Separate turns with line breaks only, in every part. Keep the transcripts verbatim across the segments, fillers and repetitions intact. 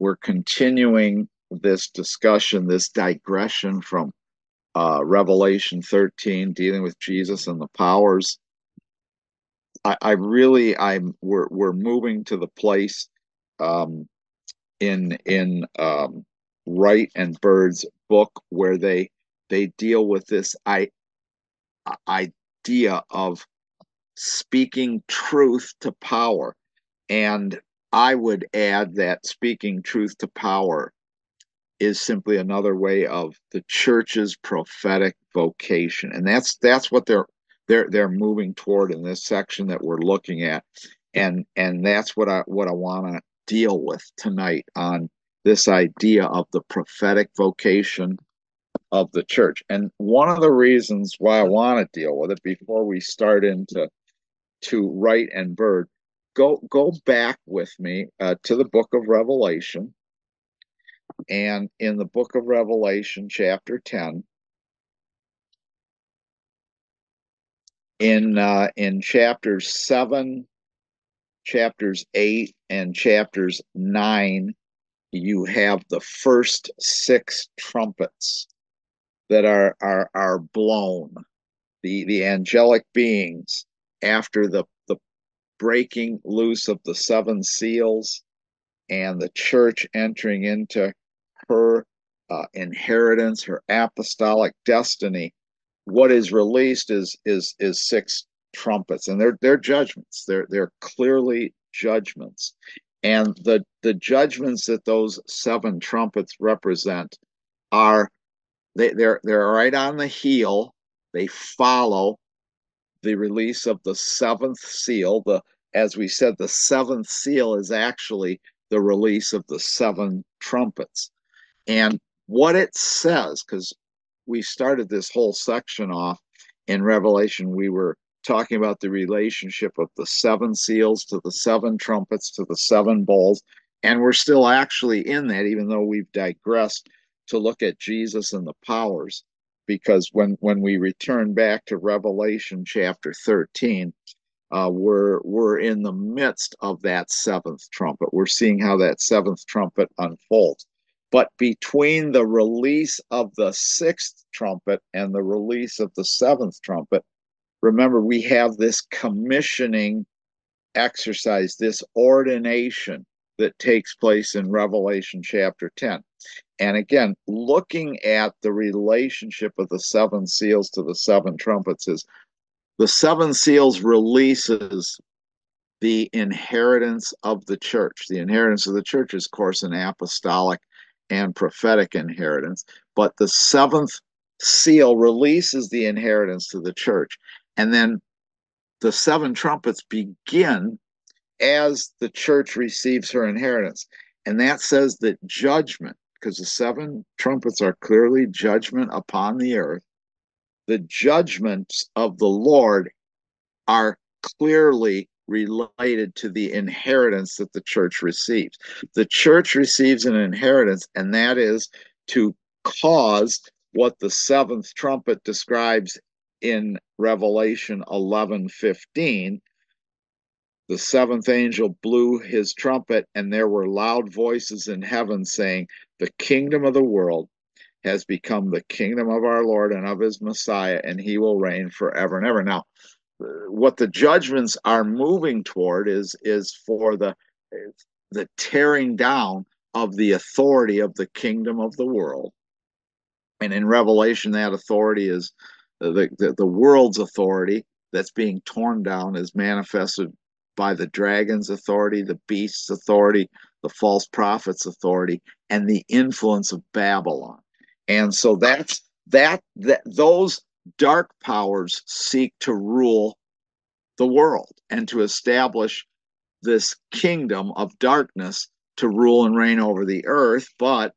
we're continuing this discussion, this digression from uh, Revelation thirteen, dealing with Jesus and the powers. I, I really, I'm we're we're moving to the place um, in in um, Wright and Bird's book where they they deal with this I, idea of speaking truth to power. And I would add that speaking truth to power is simply another way of the church's prophetic vocation. And that's that's what they're they're they're moving toward in this section that we're looking at. And and that's what I what I want to deal with tonight on this idea of the prophetic vocation of the church. And one of the reasons why I want to deal with it before we start into to Wright and Bird, go go back with me uh, to the book of Revelation. And in the book of Revelation, chapter ten, in uh, in chapters seven, chapters eight, and chapters nine, you have the first six trumpets that are are are blown. The the angelic beings after the the breaking loose of the seven seals and the church entering into her uh, inheritance, her apostolic destiny. What is released is is is six trumpets, and they're they're judgments. They're they're clearly judgments, and the the judgments that those seven trumpets represent are they they're they're right on the heel. They follow the release of the seventh seal. The as we said, the seventh seal is actually the release of the seven trumpets. And what it says, because we started this whole section off in Revelation, we were talking about the relationship of the seven seals to the seven trumpets to the seven bowls. And we're still actually in that, even though we've digressed to look at Jesus and the powers. Because when, when we return back to Revelation chapter thirteen, uh, we're we're in the midst of that seventh trumpet. We're seeing how that seventh trumpet unfolds. But between the release of the sixth trumpet and the release of the seventh trumpet, remember, we have this commissioning exercise, this ordination that takes place in Revelation chapter ten. And again, looking at the relationship of the seven seals to the seven trumpets is the seven seals releases the inheritance of the church. The inheritance of the church is, of course, an apostolic and prophetic inheritance. But the seventh seal releases the inheritance to the church. And then the seven trumpets begin as the church receives her inheritance. And that says that judgment, because the seven trumpets are clearly judgment upon the earth, the judgments of the Lord are clearly related to the inheritance that the church receives. The church receives an inheritance, and that is to cause what the seventh trumpet describes in Revelation eleven fifteen. The seventh angel blew his trumpet, and there were loud voices in heaven saying, "The kingdom of the world has become the kingdom of our Lord and of his Messiah, and he will reign forever and ever." Now, what the judgments are moving toward is is for the the tearing down of the authority of the kingdom of the world. And in Revelation, that authority is the, the, the world's authority that's being torn down is manifested by the dragon's authority, the beast's authority, the false prophet's authority, and the influence of Babylon. And so that's that that those dark powers seek to rule the world and to establish this kingdom of darkness to rule and reign over the earth. But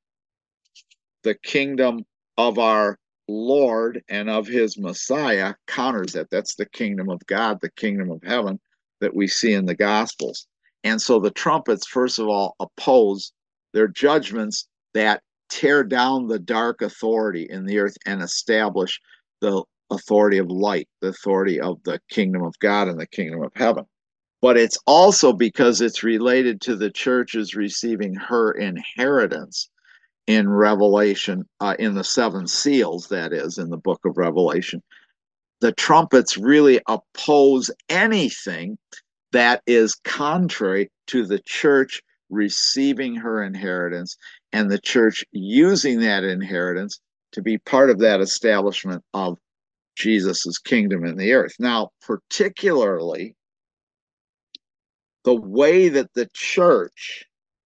the kingdom of our Lord and of his Messiah counters that. That's the kingdom of God, the kingdom of heaven that we see in the Gospels. And so the trumpets, first of all, oppose their judgments that tear down the dark authority in the earth and establish the authority of light, the authority of the kingdom of God and the kingdom of heaven. but it's also because it's related to the churches receiving her inheritance in Revelation, uh, in the seven seals, that is, in the book of Revelation. The trumpets really oppose anything that is contrary to the church receiving her inheritance and the church using that inheritance to be part of that establishment of Jesus's kingdom in the earth. Now, particularly, the way that the church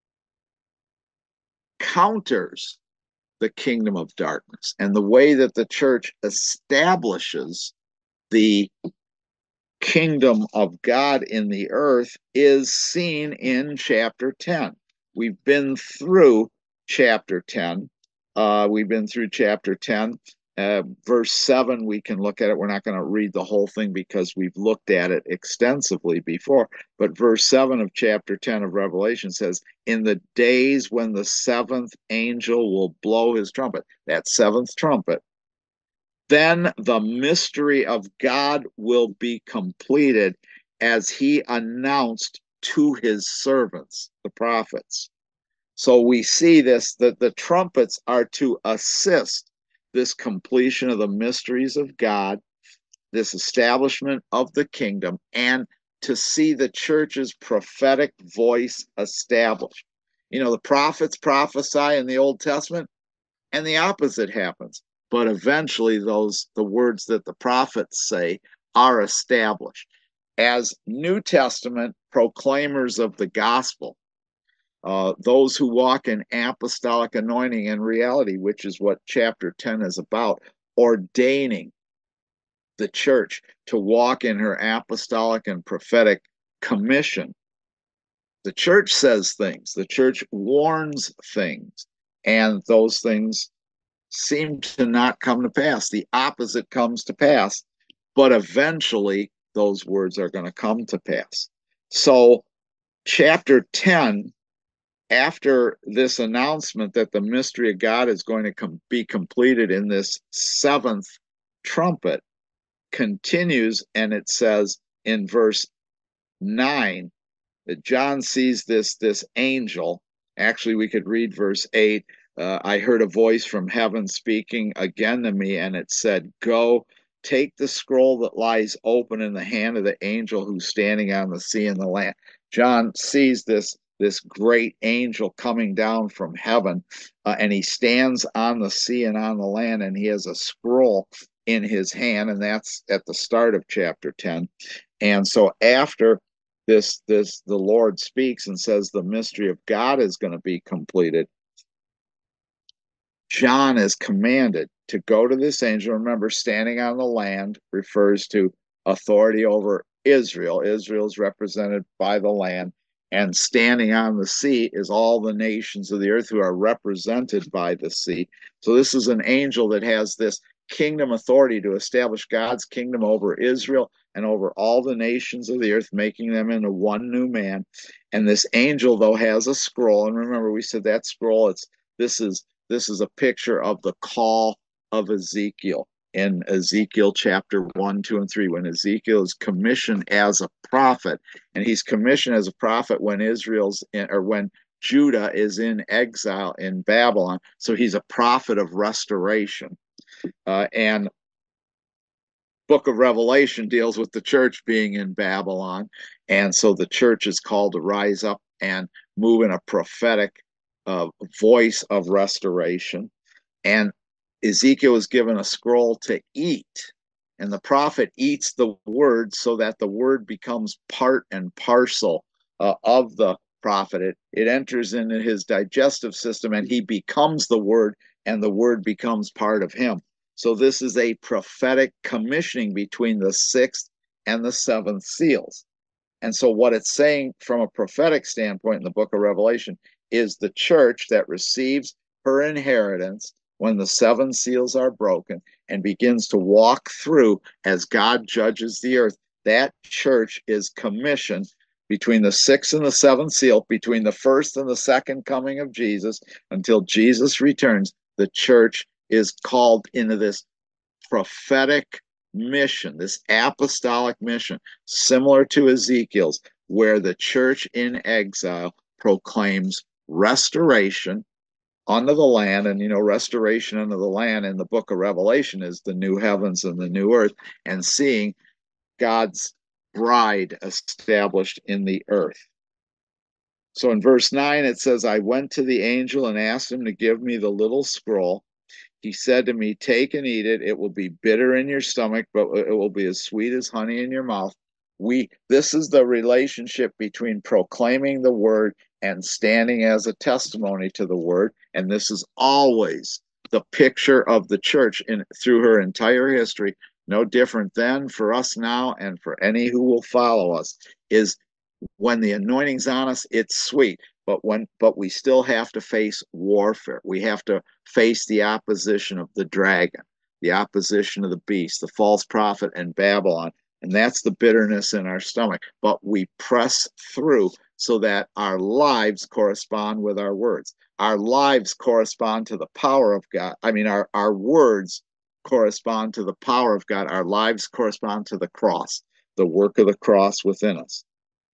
counters the kingdom of darkness and the way that the church establishes the kingdom of God in the earth is seen in chapter ten. We've been through chapter ten. Uh, we've been through chapter ten. Uh, verse seven, we can look at it. We're not going to read the whole thing because we've looked at it extensively before. But verse seven of chapter ten of Revelation says, in the days when the seventh angel will blow his trumpet, that seventh trumpet, then the mystery of God will be completed as he announced to his servants, the prophets. So we see this, that the trumpets are to assist this completion of the mysteries of God, this establishment of the kingdom, and to see the church's prophetic voice established. You know, the prophets prophesy in the Old Testament, and the opposite happens. But eventually, those the words that the prophets say are established as New Testament proclaimers of the gospel. Uh, those who walk in apostolic anointing and reality, which is what chapter ten is about, ordaining the church to walk in her apostolic and prophetic commission. The church says things, the church warns things, and those things seem to not come to pass. The opposite comes to pass, but eventually those words are going to come to pass. So, chapter ten, after this announcement that the mystery of God is going to com- be completed in this seventh trumpet, continues, and it says in verse nine that John sees this this angel. Actually, we could read verse eight. Uh, I heard a voice from heaven speaking again to me, and it said, go, take the scroll that lies open in the hand of the angel who's standing on the sea and the land. John sees this this great angel coming down from heaven, uh, and he stands on the sea and on the land, and he has a scroll in his hand, and that's at the start of chapter ten. And so after this this the Lord speaks and says the mystery of God is going to be completed, John is commanded to go to this angel. Remember, standing on the land refers to authority over Israel. Israel is represented by the land, and standing on the sea is all the nations of the earth who are represented by the sea. So this is an angel that has this kingdom authority to establish God's kingdom over Israel and over all the nations of the earth, making them into one new man. And this angel, though, has a scroll. And remember, we said that scroll, it's this is this is a picture of the call of Ezekiel in Ezekiel chapter one, two, and three, when Ezekiel is commissioned as a prophet. And he's commissioned as a prophet when Israel's in, or when Judah is in exile in Babylon. So he's a prophet of restoration. Uh, and book of Revelation deals with the church being in Babylon. And so the church is called to rise up and move in a prophetic uh, voice of restoration. And Ezekiel was given a scroll to eat. And the prophet eats the word so that the word becomes part and parcel uh, of the prophet. It, it enters into his digestive system and he becomes the word, and the word becomes part of him. So this is a prophetic commissioning between the sixth and the seventh seals. And so what it's saying from a prophetic standpoint in the book of Revelation is the church that receives her inheritance when the seven seals are broken and begins to walk through as God judges the earth. That church is commissioned between the sixth and the seventh seal, between the first and the second coming of Jesus, until Jesus returns. The church is called into this prophetic mission, this apostolic mission, similar to Ezekiel's, where the church in exile proclaims restoration under the land. And, you know, restoration under the land in the book of Revelation is the new heavens and the new earth, and seeing God's bride established in the earth. So in verse nine, it says, I went to the angel and asked him to give me the little scroll. He said to me, take and eat it. It will be bitter in your stomach, but it will be as sweet as honey in your mouth. We, this is the relationship between proclaiming the word and standing as a testimony to the word. And this is always the picture of the church in through her entire history, no different than for us now and for any who will follow us, is when the anointing's on us, it's sweet. But when but we still have to face warfare. We have to face the opposition of the dragon, the opposition of the beast, the false prophet, and Babylon. And that's the bitterness in our stomach. But we press through so that our lives correspond with our words. Our lives correspond to the power of God. I mean, our, our words correspond to the power of God. Our lives correspond to the cross, the work of the cross within us.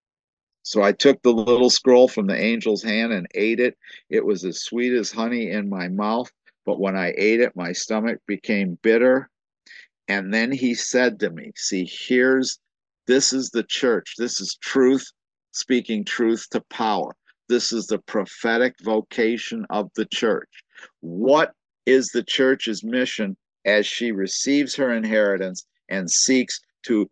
So I took the little scroll from the angel's hand and ate it. It was as sweet as honey in my mouth, but when I ate it, my stomach became bitter. And then he said to me, see, here's, this is the church. This is truth, speaking truth to power. This is the prophetic vocation of the church. What is the church's mission as she receives her inheritance and seeks to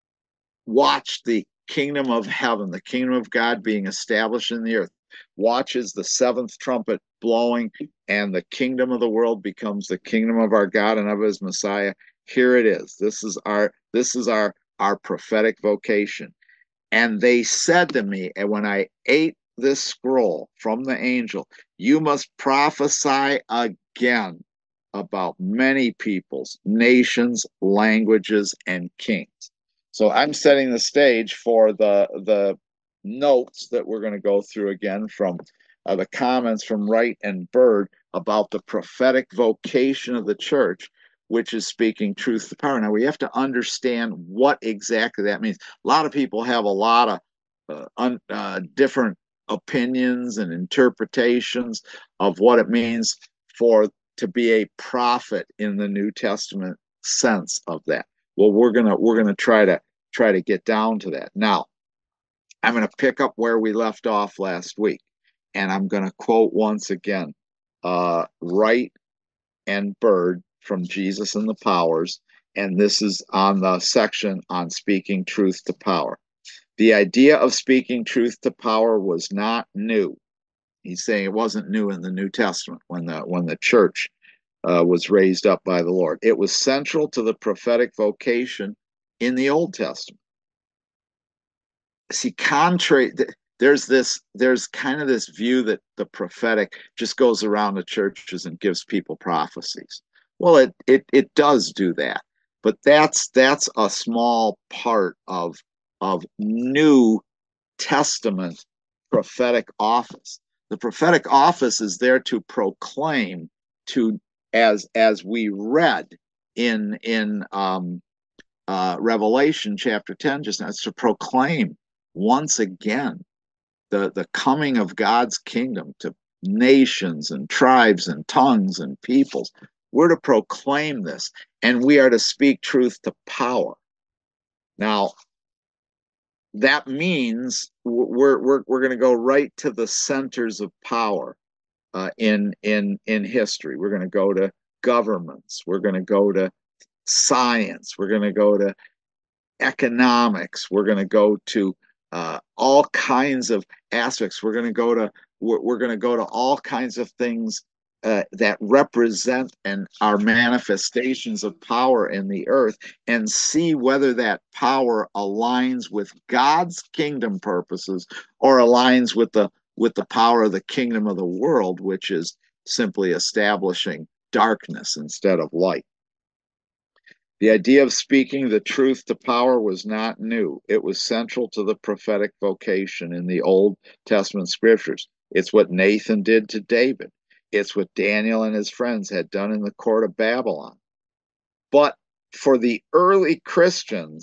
watch the kingdom of heaven, the kingdom of God being established in the earth, watches the seventh trumpet blowing, and the kingdom of the world becomes the kingdom of our God and of his Messiah. Here it is. This is our this is our our prophetic vocation. And they said to me, and when I ate this scroll from the angel, you must prophesy again about many peoples, nations, languages, and kings. So I'm setting the stage for the the notes that we're going to go through again from uh, the comments from Wright and Bird about the prophetic vocation of the church, which is speaking truth to power. Now we have to understand what exactly that means. A lot of people have a lot of uh, un, uh, different opinions and interpretations of what it means for to be a prophet in the New Testament sense of that. Well, we're gonna we're gonna try to try to get down to that. Now, I'm gonna pick up where we left off last week, and I'm gonna quote once again uh, Wright and Bird from Jesus and the Powers, and this is on the section on speaking truth to power. The idea of speaking truth to power was not new. He's saying it wasn't new in the New Testament when the when the church uh, was raised up by the Lord. It was central to the prophetic vocation in the Old Testament. See, contrary, there's this, there's kind of this view that the prophetic just goes around the churches and gives people prophecies. Well, it it it does do that, but that's that's a small part of of New Testament prophetic office. The prophetic office is there to proclaim, to as as we read in in um, uh, Revelation chapter ten just now, it's to proclaim once again the the coming of God's kingdom to nations and tribes and tongues and peoples. We're to proclaim this, and we are to speak truth to power. Now, that means we're we're we're going to go right to the centers of power uh, in in in history. We're going to go to governments. We're going to go to science. We're going to go to economics. We're going to go to uh, all kinds of aspects. We're going to go to we're, we're going to go to all kinds of things uh, that represent and are manifestations of power in the earth, and see whether that power aligns with God's kingdom purposes or aligns with the with the power of the kingdom of the world, which is simply establishing darkness instead of light. The idea of speaking the truth to power was not new. It was central to the prophetic vocation in the Old Testament scriptures. It's what Nathan did to David. It's what Daniel and his friends had done in the court of Babylon. But for the early Christians,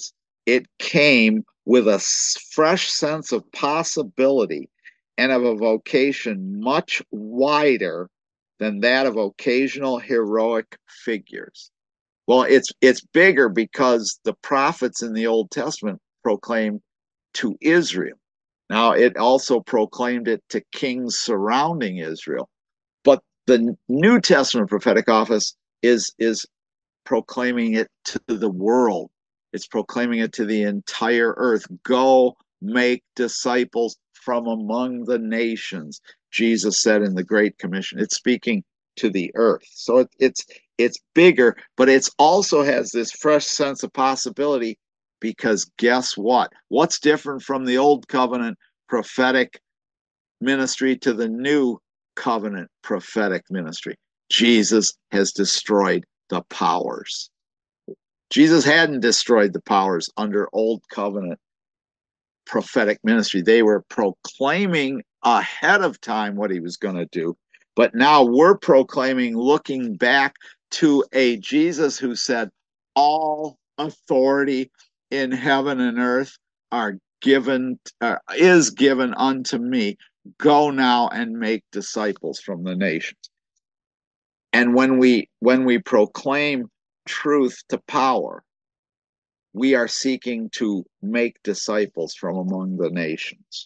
it came with a fresh sense of possibility and of a vocation much wider than that of occasional heroic figures. Well, it's it's bigger because the prophets in the Old Testament proclaimed to Israel. Now, it also proclaimed it to kings surrounding Israel. But the New Testament prophetic office is is proclaiming it to the world. It's proclaiming it to the entire earth. Go make disciples from among the nations, Jesus said in the Great Commission. It's speaking to the earth. So it, it's it's bigger, but it also has this fresh sense of possibility because guess what? What's different from the old covenant prophetic ministry to the new covenant prophetic ministry? Jesus has destroyed the powers. Jesus hadn't destroyed the powers under old covenant prophetic ministry. They were proclaiming ahead of time what he was going to do. But now we're proclaiming, looking back to a Jesus who said, all authority in heaven and earth are given, uh, is given unto me. Go now and make disciples from the nations. And when we when we proclaim truth to power, we are seeking to make disciples from among the nations.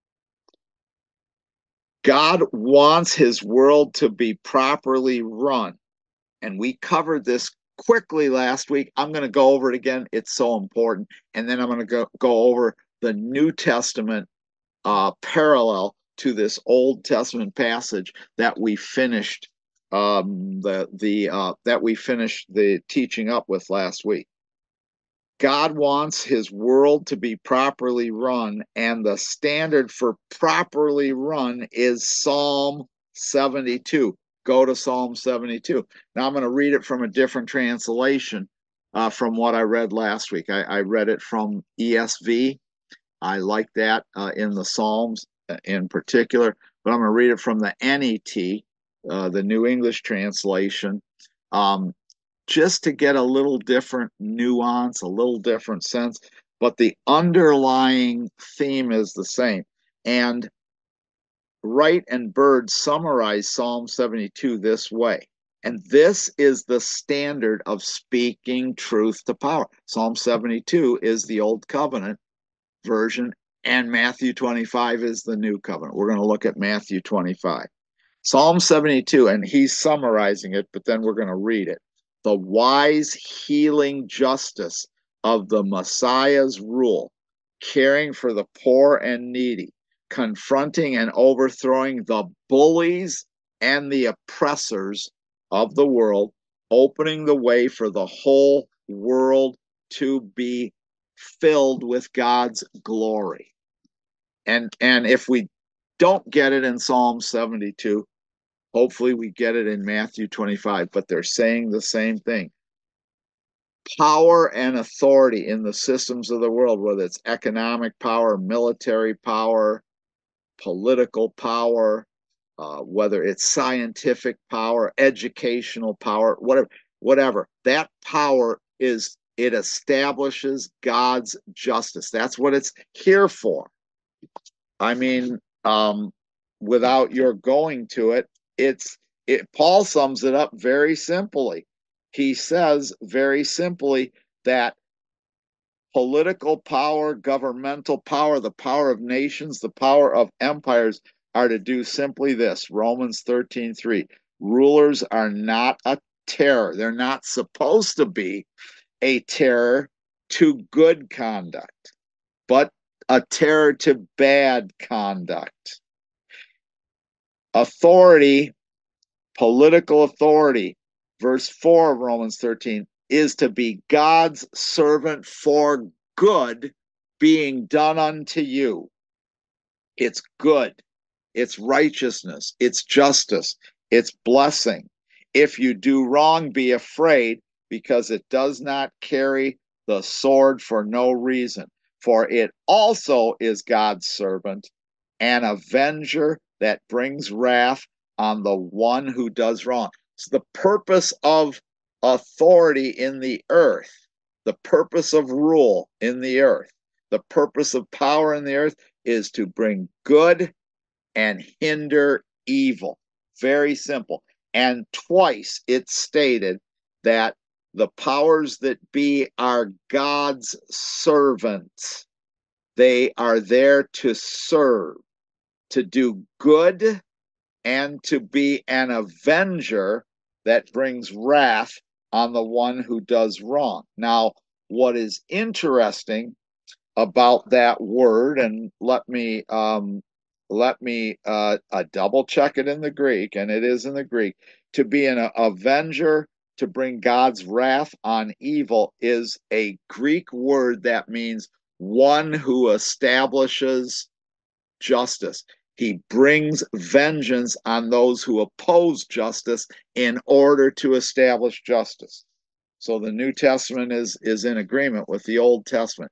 God wants his world to be properly run. And we covered this quickly last week. I'm going to go over it again. It's so important. And then I'm going to go, go over the New Testament uh, parallel to this Old Testament passage that we finished um, the the uh, that we finished the teaching up with last week. God wants his world to be properly run, and the standard for properly run is Psalm seventy-two. Go to Psalm seventy-two. Now I'm going to read it from a different translation uh, from what I read last week. I, I read it from E S V. I like that uh, in the Psalms in particular, but I'm going to read it from the N E T, uh, the New English translation, um, just to get a little different nuance, a little different sense, but the underlying theme is the same. And Wright and Bird summarize Psalm seventy-two this way. And this is the standard of speaking truth to power. Psalm seventy-two is the Old Covenant version, and Matthew twenty-five is the New Covenant. We're going to look at Matthew twenty-five. Psalm seventy-two, and he's summarizing it, but then we're going to read it. The wise healing justice of the Messiah's rule, caring for the poor and needy, confronting and overthrowing the bullies and the oppressors of the world, opening the way for the whole world to be filled with God's glory. And and if we don't get it in Psalm seventy-two, hopefully we get it in Matthew twenty-five, but they're saying the same thing. Power and authority in the systems of the world, whether it's economic power, military power, political power, uh, whether it's scientific power, educational power, whatever, whatever, that power is, it establishes God's justice. That's what it's here for. I mean, um, without your going to it, it's it. Paul sums it up very simply. He says very simply that political power, governmental power, the power of nations, the power of empires are to do simply this. Romans thirteen three. Rulers are not a terror. They're not supposed to be a terror to good conduct, but a terror to bad conduct. Authority, political authority, verse four of Romans thirteen, is to be God's servant for good being done unto you. It's good, it's righteousness, it's justice, it's blessing. If you do wrong, be afraid, because it does not carry the sword for no reason. For it also is God's servant, an avenger that brings wrath on the one who does wrong. So the purpose of authority in the earth The purpose of rule in the earth, the purpose of power in the earth is to bring good and hinder evil. Very simple. And twice it's stated that the powers that be are God's servants. They are there to serve, to do good, and to be an avenger that brings wrath on the one who does wrong. Now, what is interesting about that word, and let me um, let me uh, uh, double check it in the Greek, and it is in the Greek. To be an avenger, to bring God's wrath on evil, is a Greek word that means one who establishes justice. He brings vengeance on those who oppose justice in order to establish justice. So the New Testament is, is in agreement with the Old Testament.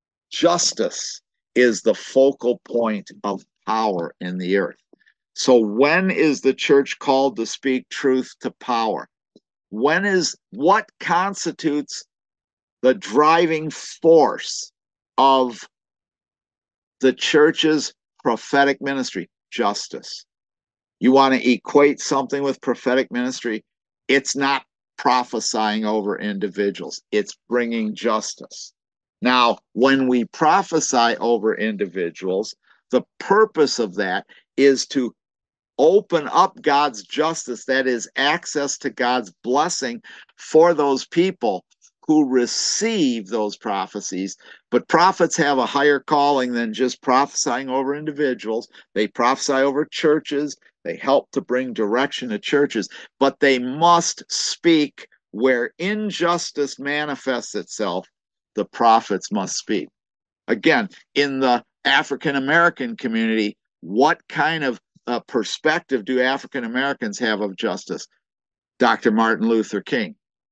Justice is the focal point of power in the earth. So when is the church called to speak truth to power? When is what constitutes the driving force of the church's prophetic ministry? Justice. You want to equate something with prophetic ministry? It's not prophesying over individuals, it's bringing justice. Now, when we prophesy over individuals, the purpose of that is to open up God's justice, that is, access to God's blessing for those people who receive those prophecies. But prophets have a higher calling than just prophesying over individuals. They prophesy over churches, they help to bring direction to churches, but they must speak where injustice manifests itself. The prophets must speak. Again, in the African American community, what kind of uh, perspective do African Americans have of justice? Doctor Martin Luther King.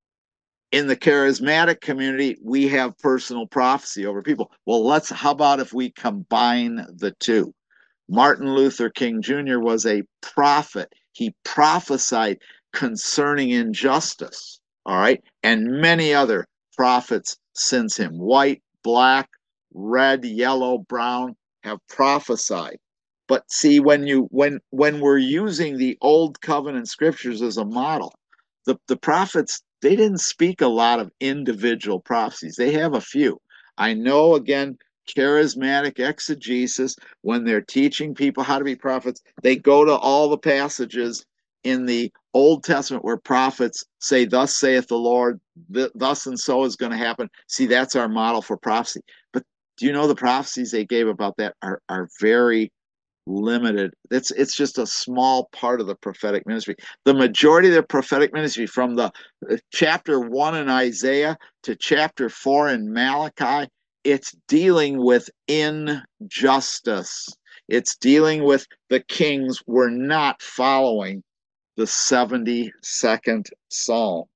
In the charismatic community, we have personal prophecy over people. Well, let's, how about if we combine the two? Martin Luther King Junior was a prophet. He prophesied concerning injustice, all right? And many other prophets since him, white, black, red, yellow, brown, have prophesied. But see, when you when when we're using the old covenant scriptures as a model, the, the prophets, they didn't speak a lot of individual prophecies. They have a few. I know, again, charismatic exegesis, when they're teaching people how to be prophets, they go to all the passages in the Old Testament where prophets say, thus saith the Lord, th- thus and so is going to happen. See, that's our model for prophecy. But do you know the prophecies they gave about that are, are very limited. It's it's just a small part of the prophetic ministry. The majority of the prophetic ministry, from the uh, chapter one in Isaiah to chapter four in Malachi, it's dealing with injustice. It's dealing with the kings were not following the seventy-second Psalm.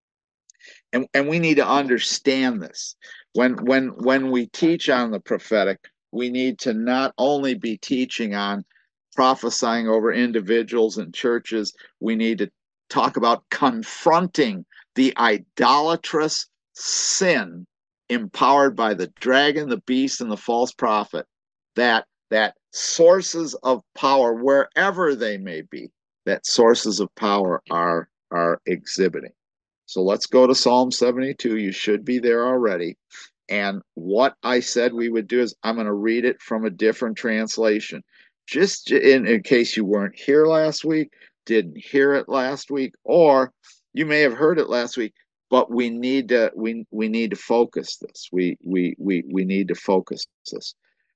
And, and we need to understand this. When when when we teach on the prophetic, we need to not only be teaching on prophesying over individuals and churches, we need to talk about confronting the idolatrous sin empowered by the dragon, the beast, and the false prophet, that that sources of power, wherever they may be, that sources of power are are exhibiting. So let's go to Psalm seventy-two. You should be there already. And what I said we would do is I'm going to read it from a different translation. Just in, in case you weren't here last week, didn't hear it last week, or you may have heard it last week, but we need to we we need to focus this. We we we we need to focus this.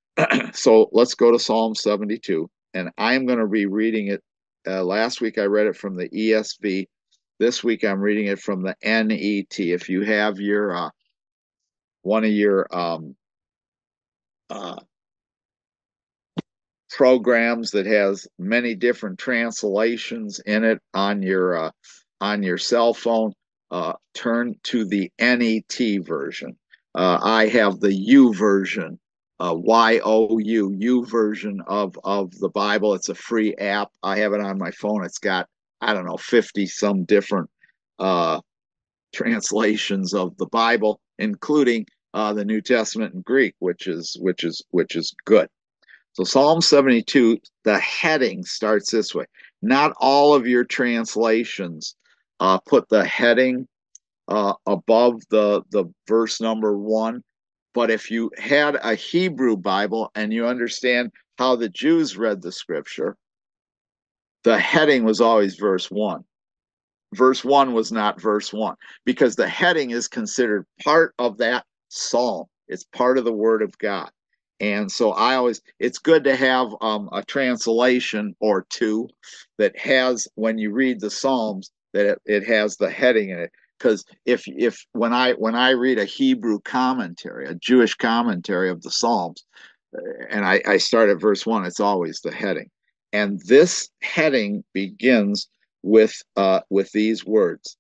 So let's go to Psalm seventy-two, and I'm going to be reading it. Uh, last week I read it from the E S V. This week I'm reading it from the N E T. If you have your uh, one of your um, uh, programs that has many different translations in it on your uh, on your cell phone, uh, turn to the N E T version. Uh, I have the U version, uh, Y O U, U version of of the Bible. It's a free app. I have it on my phone. It's got, I don't know, fifty some different uh, translations of the Bible. including uh, the New Testament in Greek, which is which is which is good. So Psalm seventy-two, the heading starts this way. Not all of your translations uh, put the heading uh, above the the verse number one. But if you had a Hebrew Bible and you understand how the Jews read the scripture, the heading was always verse one. Verse one was not verse one because the heading is considered part of that psalm. It's part of the word of God. And so I always, it's good to have um, a translation or two that has, when you read the Psalms, that it, it has the heading in it. Because if if when I when I read a Hebrew commentary, a Jewish commentary of the Psalms, and I, I start at verse one, it's always the heading. And this heading begins with uh, with these words,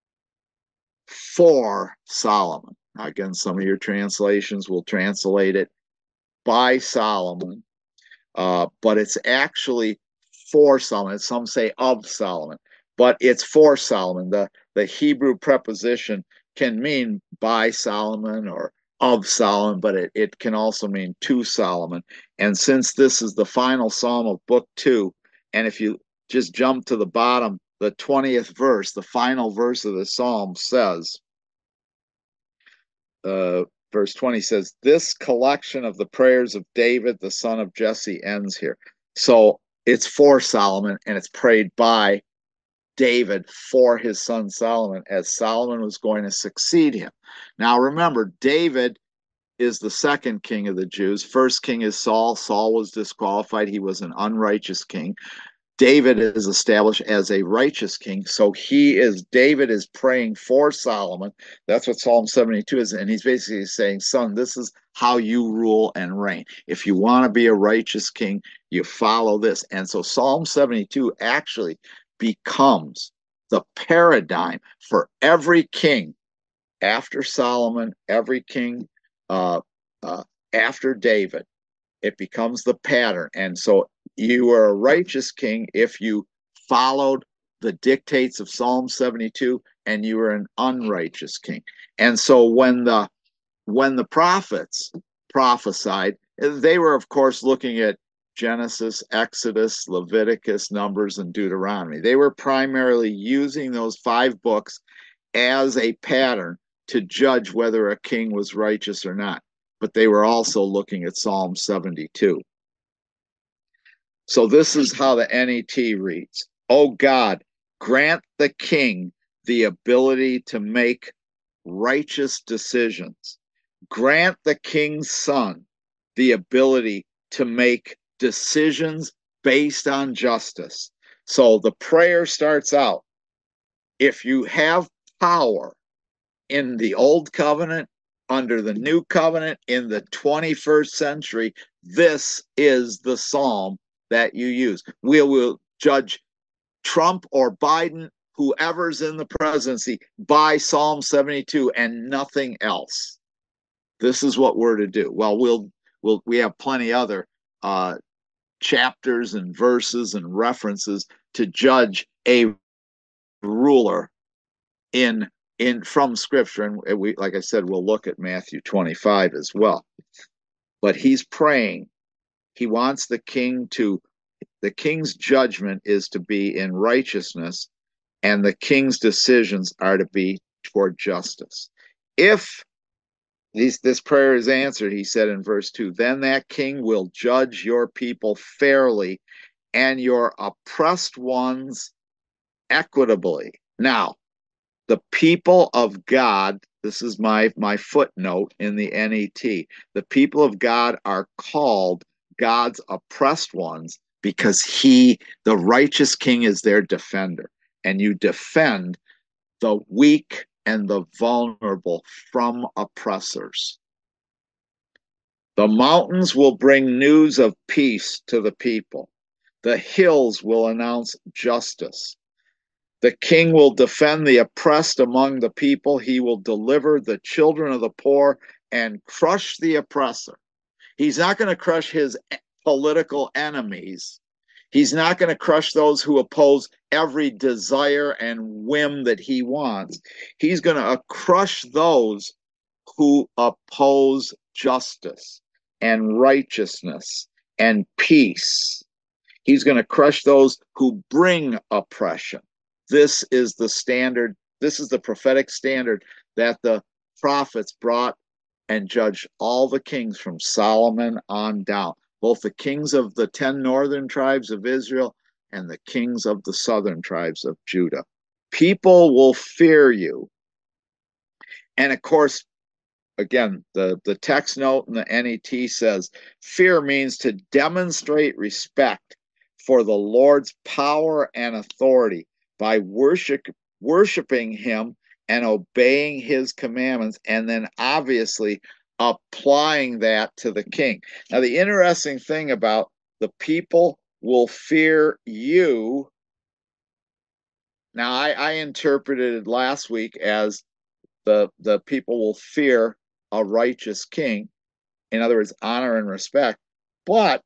for Solomon. Now, again, some of your translations will translate it by Solomon, uh, but it's actually for Solomon. Some say of Solomon, but it's for Solomon. The, the Hebrew preposition can mean by Solomon or of Solomon, but it, it can also mean to Solomon. And since this is the final psalm of book two, and if you just jump to the bottom, the twentieth verse, the final verse of the psalm says, uh, verse twenty says, this collection of the prayers of David, the son of Jesse, ends here. So it's for Solomon and it's prayed by David for his son Solomon as Solomon was going to succeed him. Now remember, David is the second king of the Jews. First king is Saul. Saul was disqualified. He was an unrighteous king. David is established as a righteous king. So he is, David is praying for Solomon. That's what Psalm seventy-two is. And he's basically saying, son, this is how you rule and reign. If you want to be a righteous king, you follow this. And so Psalm seventy-two actually becomes the paradigm for every king after Solomon, every king uh, uh, after David. It becomes the pattern. And so you were a righteous king if you followed the dictates of Psalm seventy-two, and you were an unrighteous king. And so when the when the prophets prophesied, they were of course looking at Genesis, Exodus, Leviticus, Numbers, and Deuteronomy. They were primarily using those five books as a pattern to judge whether a king was righteous or not. But they were also looking at Psalm seventy-two. So this is how the N E T reads. Oh God, grant the king the ability to make righteous decisions. Grant the king's son the ability to make decisions based on justice. So the prayer starts out, if you have power in the old covenant, under the new covenant, in the twenty-first century, this is the psalm that you use. We will judge Trump or Biden, whoever's in the presidency, by Psalm seventy-two and nothing else. This is what we're to do. Well, we'll, we'll we have plenty other uh, chapters and verses and references to judge a ruler in in from Scripture, and we, like I said, we'll look at Matthew twenty-five as well. But he's praying. He wants the king to. The king's judgment is to be in righteousness, and the king's decisions are to be toward justice. If these, this prayer is answered, he said in verse two, then that king will judge your people fairly and your oppressed ones equitably. Now, the people of God, this is my, my footnote in the N E T, the people of God are called God's oppressed ones because he, the righteous king, is their defender. And you defend the weak and the vulnerable from oppressors. The mountains will bring news of peace to the people. The hills will announce justice. The king will defend the oppressed among the people. He will deliver the children of the poor and crush the oppressor. He's not going to crush his political enemies. He's not going to crush those who oppose every desire and whim that he wants. He's going to crush those who oppose justice and righteousness and peace. He's going to crush those who bring oppression. This is the standard. This is the prophetic standard that the prophets brought and judged all the kings from Solomon on down, both the kings of the ten northern tribes of Israel and the kings of the southern tribes of Judah. People will fear you. And of course, again, the, the text note in the N E T says, fear means to demonstrate respect for the Lord's power and authority by worship, worshiping him and obeying his commandments, and then obviously applying that to the king. Now, the interesting thing about the people will fear you. Now, I, I interpreted it last week as the, the people will fear a righteous king. In other words, honor and respect. But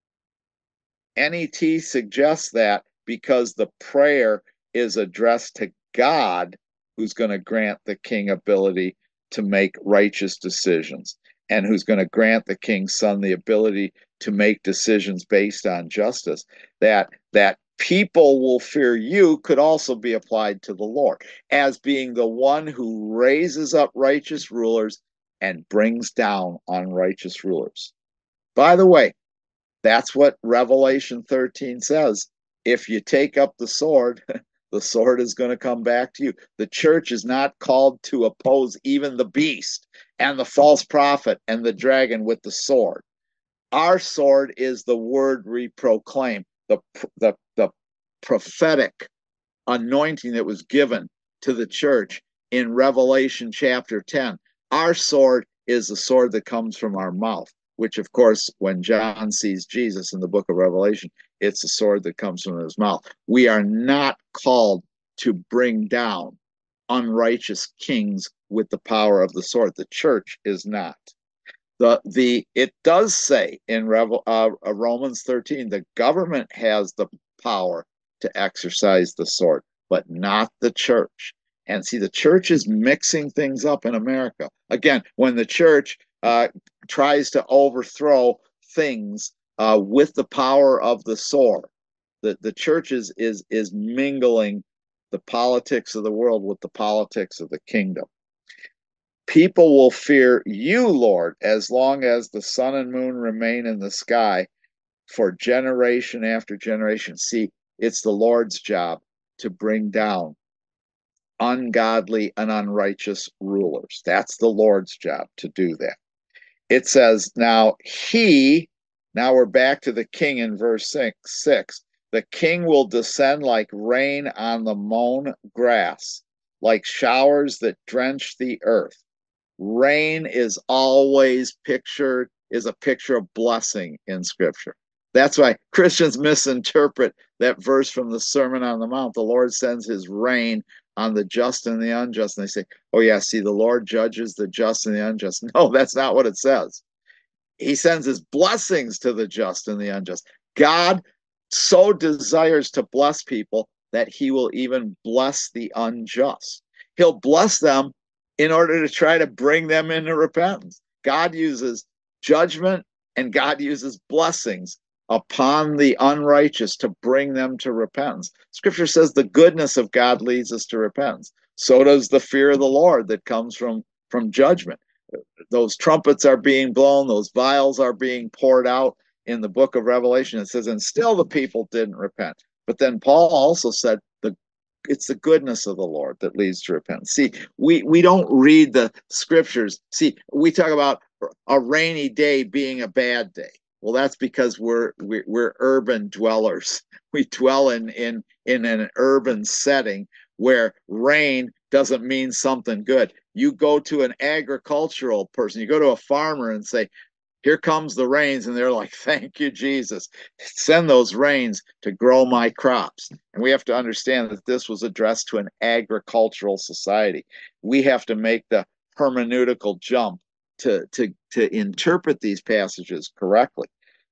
N E T suggests that because the prayer is addressed to God, who's going to grant the king ability to make righteous decisions, and who's going to grant the king's son the ability to make decisions based on justice, that that people will fear you could also be applied to the Lord as being the one who raises up righteous rulers and brings down unrighteous rulers. By the way, that's what Revelation thirteen says. If you take up the sword, the sword is going to come back to you. The church is not called to oppose even the beast and the false prophet and the dragon with the sword. Our sword is the word we proclaim, the, the, the prophetic anointing that was given to the church in Revelation chapter ten. Our sword is the sword that comes from our mouth, which, of course, when John sees Jesus in the book of Revelation, it's the sword that comes from his mouth. We are not called to bring down unrighteous kings with the power of the sword. The church is not. The, the, it does say in Revel, uh, Romans thirteen, the government has the power to exercise the sword, but not the church. And see, the church is mixing things up in America. Again, when the church uh, tries to overthrow things uh, with the power of the sword, the, the church is, is, is mingling the politics of the world with the politics of the kingdom. People will fear you, Lord, as long as the sun and moon remain in the sky for generation after generation. See, it's the Lord's job to bring down ungodly and unrighteous rulers. That's the Lord's job to do that. It says, now he, now we're back to the king in verse six, six. The king will descend like rain on the mown grass, like showers that drench the earth. Rain is always pictured, is a picture of blessing in Scripture. That's why Christians misinterpret that verse from the Sermon on the Mount. The Lord sends his rain on the just and the unjust. And they say, oh, yeah, see, the Lord judges the just and the unjust. No, that's not what it says. He sends his blessings to the just and the unjust. God so desires to bless people that he will even bless the unjust. He'll bless them in order to try to bring them into repentance. God uses judgment and God uses blessings upon the unrighteous to bring them to repentance. Scripture says the goodness of God leads us to repentance. So does the fear of the Lord that comes from, from judgment. Those trumpets are being blown, those vials are being poured out in the book of Revelation. It says, and still the people didn't repent. But then Paul also said, the it's the goodness of the Lord that leads to repentance. See, we, we don't read the scriptures. See, we talk about a rainy day being a bad day. Well, that's because we're, we're, we're urban dwellers. We dwell in, in, in an urban setting where rain doesn't mean something good. You go to an agricultural person, you go to a farmer and say, here comes the rains, and they're like, thank you, Jesus. Send those rains to grow my crops. And we have to understand that this was addressed to an agricultural society. We have to make the hermeneutical jump to, to, to interpret these passages correctly.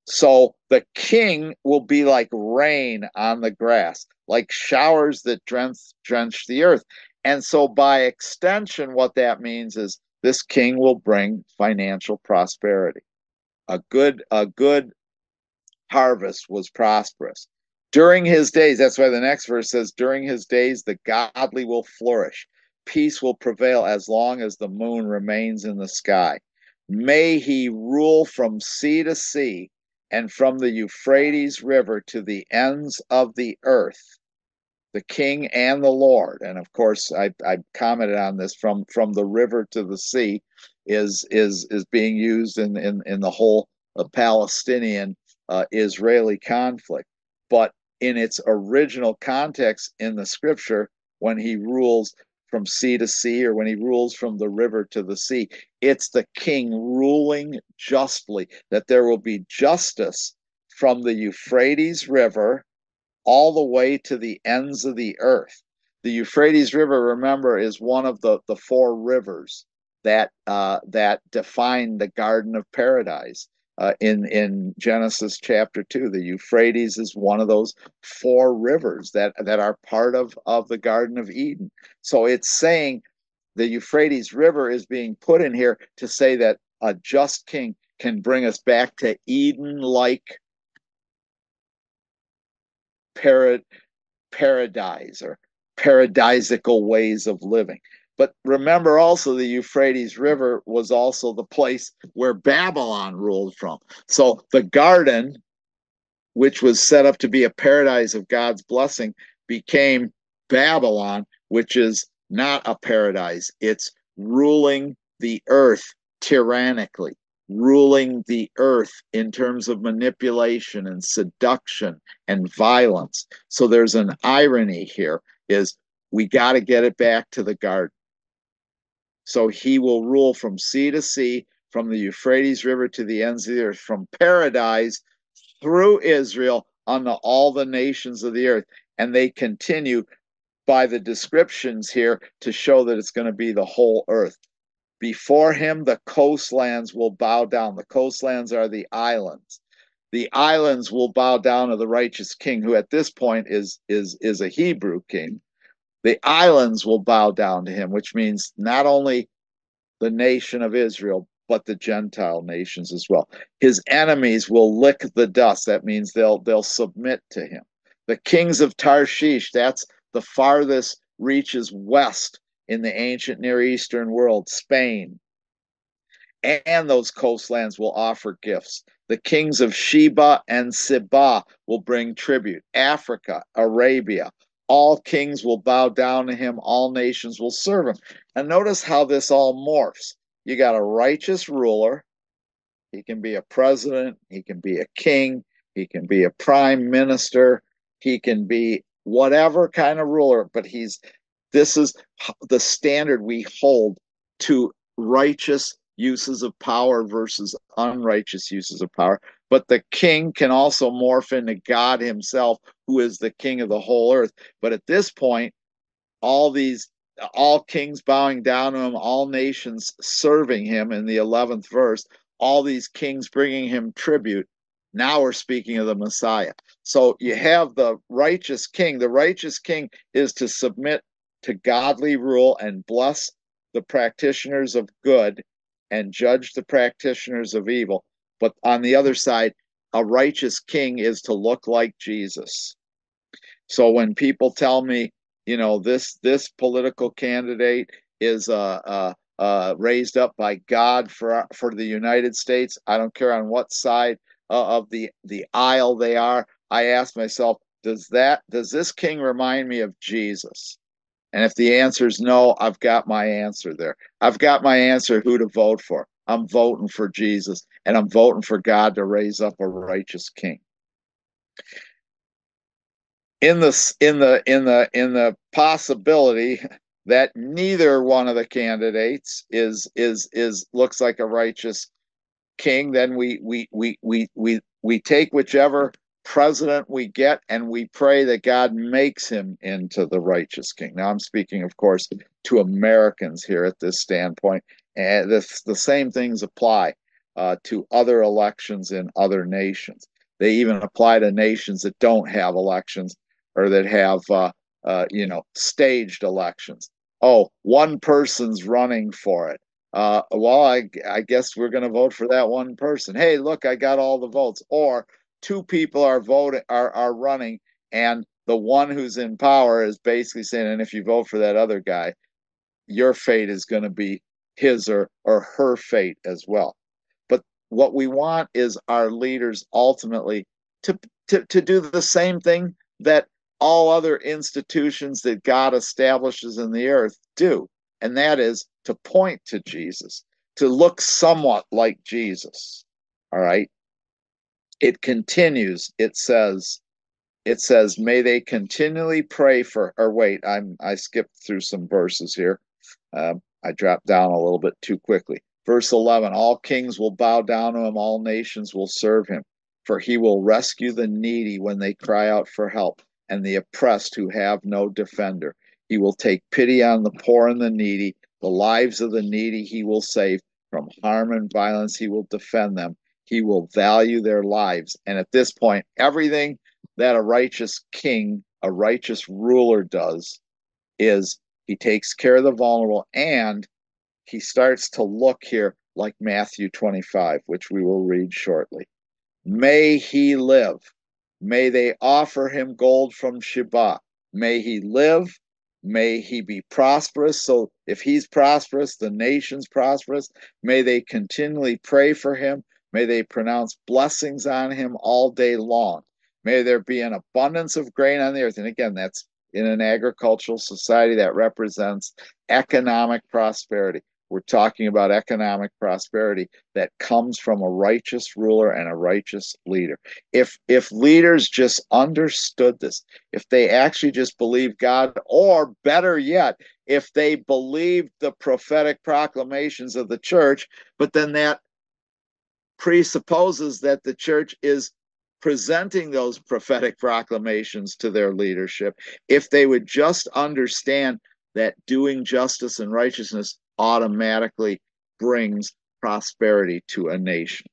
So the king will be like rain on the grass, like showers that drench, drench the earth. And so by extension, what that means is this king will bring financial prosperity. A good, a good harvest was prosperous. During his days, that's why the next verse says, during his days, the godly will flourish. Peace will prevail as long as the moon remains in the sky. May he rule from sea to sea and from the Euphrates River to the ends of the earth, the king and the Lord. And of course, I, I commented on this, from, from the river to the sea is, is, is being used in, in, in the whole uh, Palestinian uh, Israeli conflict. But in its original context in the scripture, when he rules from sea to sea, or when he rules from the river to the sea, it's the king ruling justly, that there will be justice from the Euphrates River all the way to the ends of the earth. The Euphrates River, remember, is one of the, the four rivers that uh, that define the Garden of Paradise uh, in, in Genesis chapter two. The Euphrates is one of those four rivers that, that are part of, of the Garden of Eden. So it's saying the Euphrates River is being put in here to say that a just king can bring us back to Eden-like parad paradise or paradisical ways of living. But remember also, the Euphrates River was also the place where Babylon ruled from. So the garden, which was set up to be a paradise of God's blessing, became Babylon, which is not a paradise. It's ruling the earth tyrannically, ruling the earth in terms of manipulation and seduction and violence. So there's an irony here, is we got to get it back to the garden. So he will rule from sea to sea, from the Euphrates River to the ends of the earth, from paradise through Israel unto all the nations of the earth. And they continue by the descriptions here to show that it's going to be the whole earth. Before him, the coastlands will bow down. The coastlands are the islands. The islands will bow down to the righteous king, who at this point is, is, is a Hebrew king. The islands will bow down to him, which means not only the nation of Israel, but the Gentile nations as well. His enemies will lick the dust. That means they'll, they'll submit to him. The kings of Tarshish, that's the farthest reaches west in the ancient Near Eastern world, Spain, and those coastlands will offer gifts. The kings of Sheba and Seba will bring tribute. Africa, Arabia, all kings will bow down to him. All nations will serve him. And notice how this all morphs. You got a righteous ruler. He can be a president. He can be a king. He can be a prime minister. He can be whatever kind of ruler, but he's, this is the standard we hold to righteous uses of power versus unrighteous uses of power. But the king can also morph into God himself, who is the king of the whole earth. But at this point, all these, all kings bowing down to him, all nations serving him in the eleventh verse, all these kings bringing him tribute. Now we're speaking of the Messiah. So you have the righteous king. The righteous king is to submit to godly rule and bless the practitioners of good and judge the practitioners of evil. But on the other side, a righteous king is to look like Jesus. So when people tell me, you know, this this political candidate is uh, uh, uh, raised up by God for for the United States, I don't care on what side uh, of the the aisle they are. I ask myself, does that does this king remind me of Jesus? And if the answer is no, I've got my answer there. I've got my answer who to vote for. I'm voting for Jesus, and I'm voting for God to raise up a righteous king. In the in the in the in the possibility that neither one of the candidates is is is looks like a righteous king, then we we we we we we take whichever president we get, and we pray that God makes him into the righteous king. Now I'm speaking, of course, to Americans here at this standpoint, and this, the same things apply uh, to other elections in other nations. They even apply to nations that don't have elections, or that have uh, uh, you know, staged elections. Oh, one person's running for it. Uh, well, I, I guess we're going to vote for that one person. Hey, look, I got all the votes. Or two people are voting are are running, and the one who's in power is basically saying, and if you vote for that other guy, your fate is going to be his or or her fate as well. But what we want is our leaders ultimately to to, to do the same thing that all other institutions that God establishes in the earth do, and that is to point to Jesus, to look somewhat like Jesus. All right. It continues. It says, it says, may they continually pray for, or wait, I'm I skipped through some verses here. Uh, I dropped down a little bit too quickly. Verse eleven, all kings will bow down to him, all nations will serve him, for he will rescue the needy when they cry out for help, and the oppressed who have no defender. He will take pity on the poor and the needy. The lives of the needy he will save. From harm and violence he will defend them. He will value their lives. And at this point, everything that a righteous king, a righteous ruler does is he takes care of the vulnerable, and he starts to look here like Matthew twenty-five, which we will read shortly. May he live. May they offer him gold from Sheba. May he live. May he be prosperous. So if he's prosperous, the nation's prosperous. May they continually pray for him. May they pronounce blessings on him all day long. May there be an abundance of grain on the earth. And again, that's in an agricultural society that represents economic prosperity. We're talking about economic prosperity that comes from a righteous ruler and a righteous leader. If if leaders just understood this, if they actually just believed God, or better yet, if they believed the prophetic proclamations of the church, but then that presupposes that the church is presenting those prophetic proclamations to their leadership, if they would just understand that doing justice and righteousness automatically brings prosperity to a nation.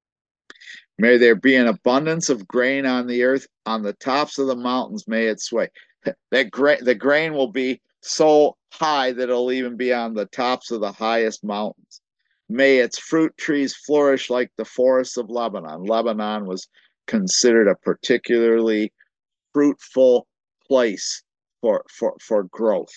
May there be an abundance of grain on the earth, on the tops of the mountains may it sway. That grain, the grain will be so high that it'll even be on the tops of the highest mountains. May its fruit trees flourish like the forests of Lebanon. Lebanon was considered a particularly fruitful place for, for, for growth.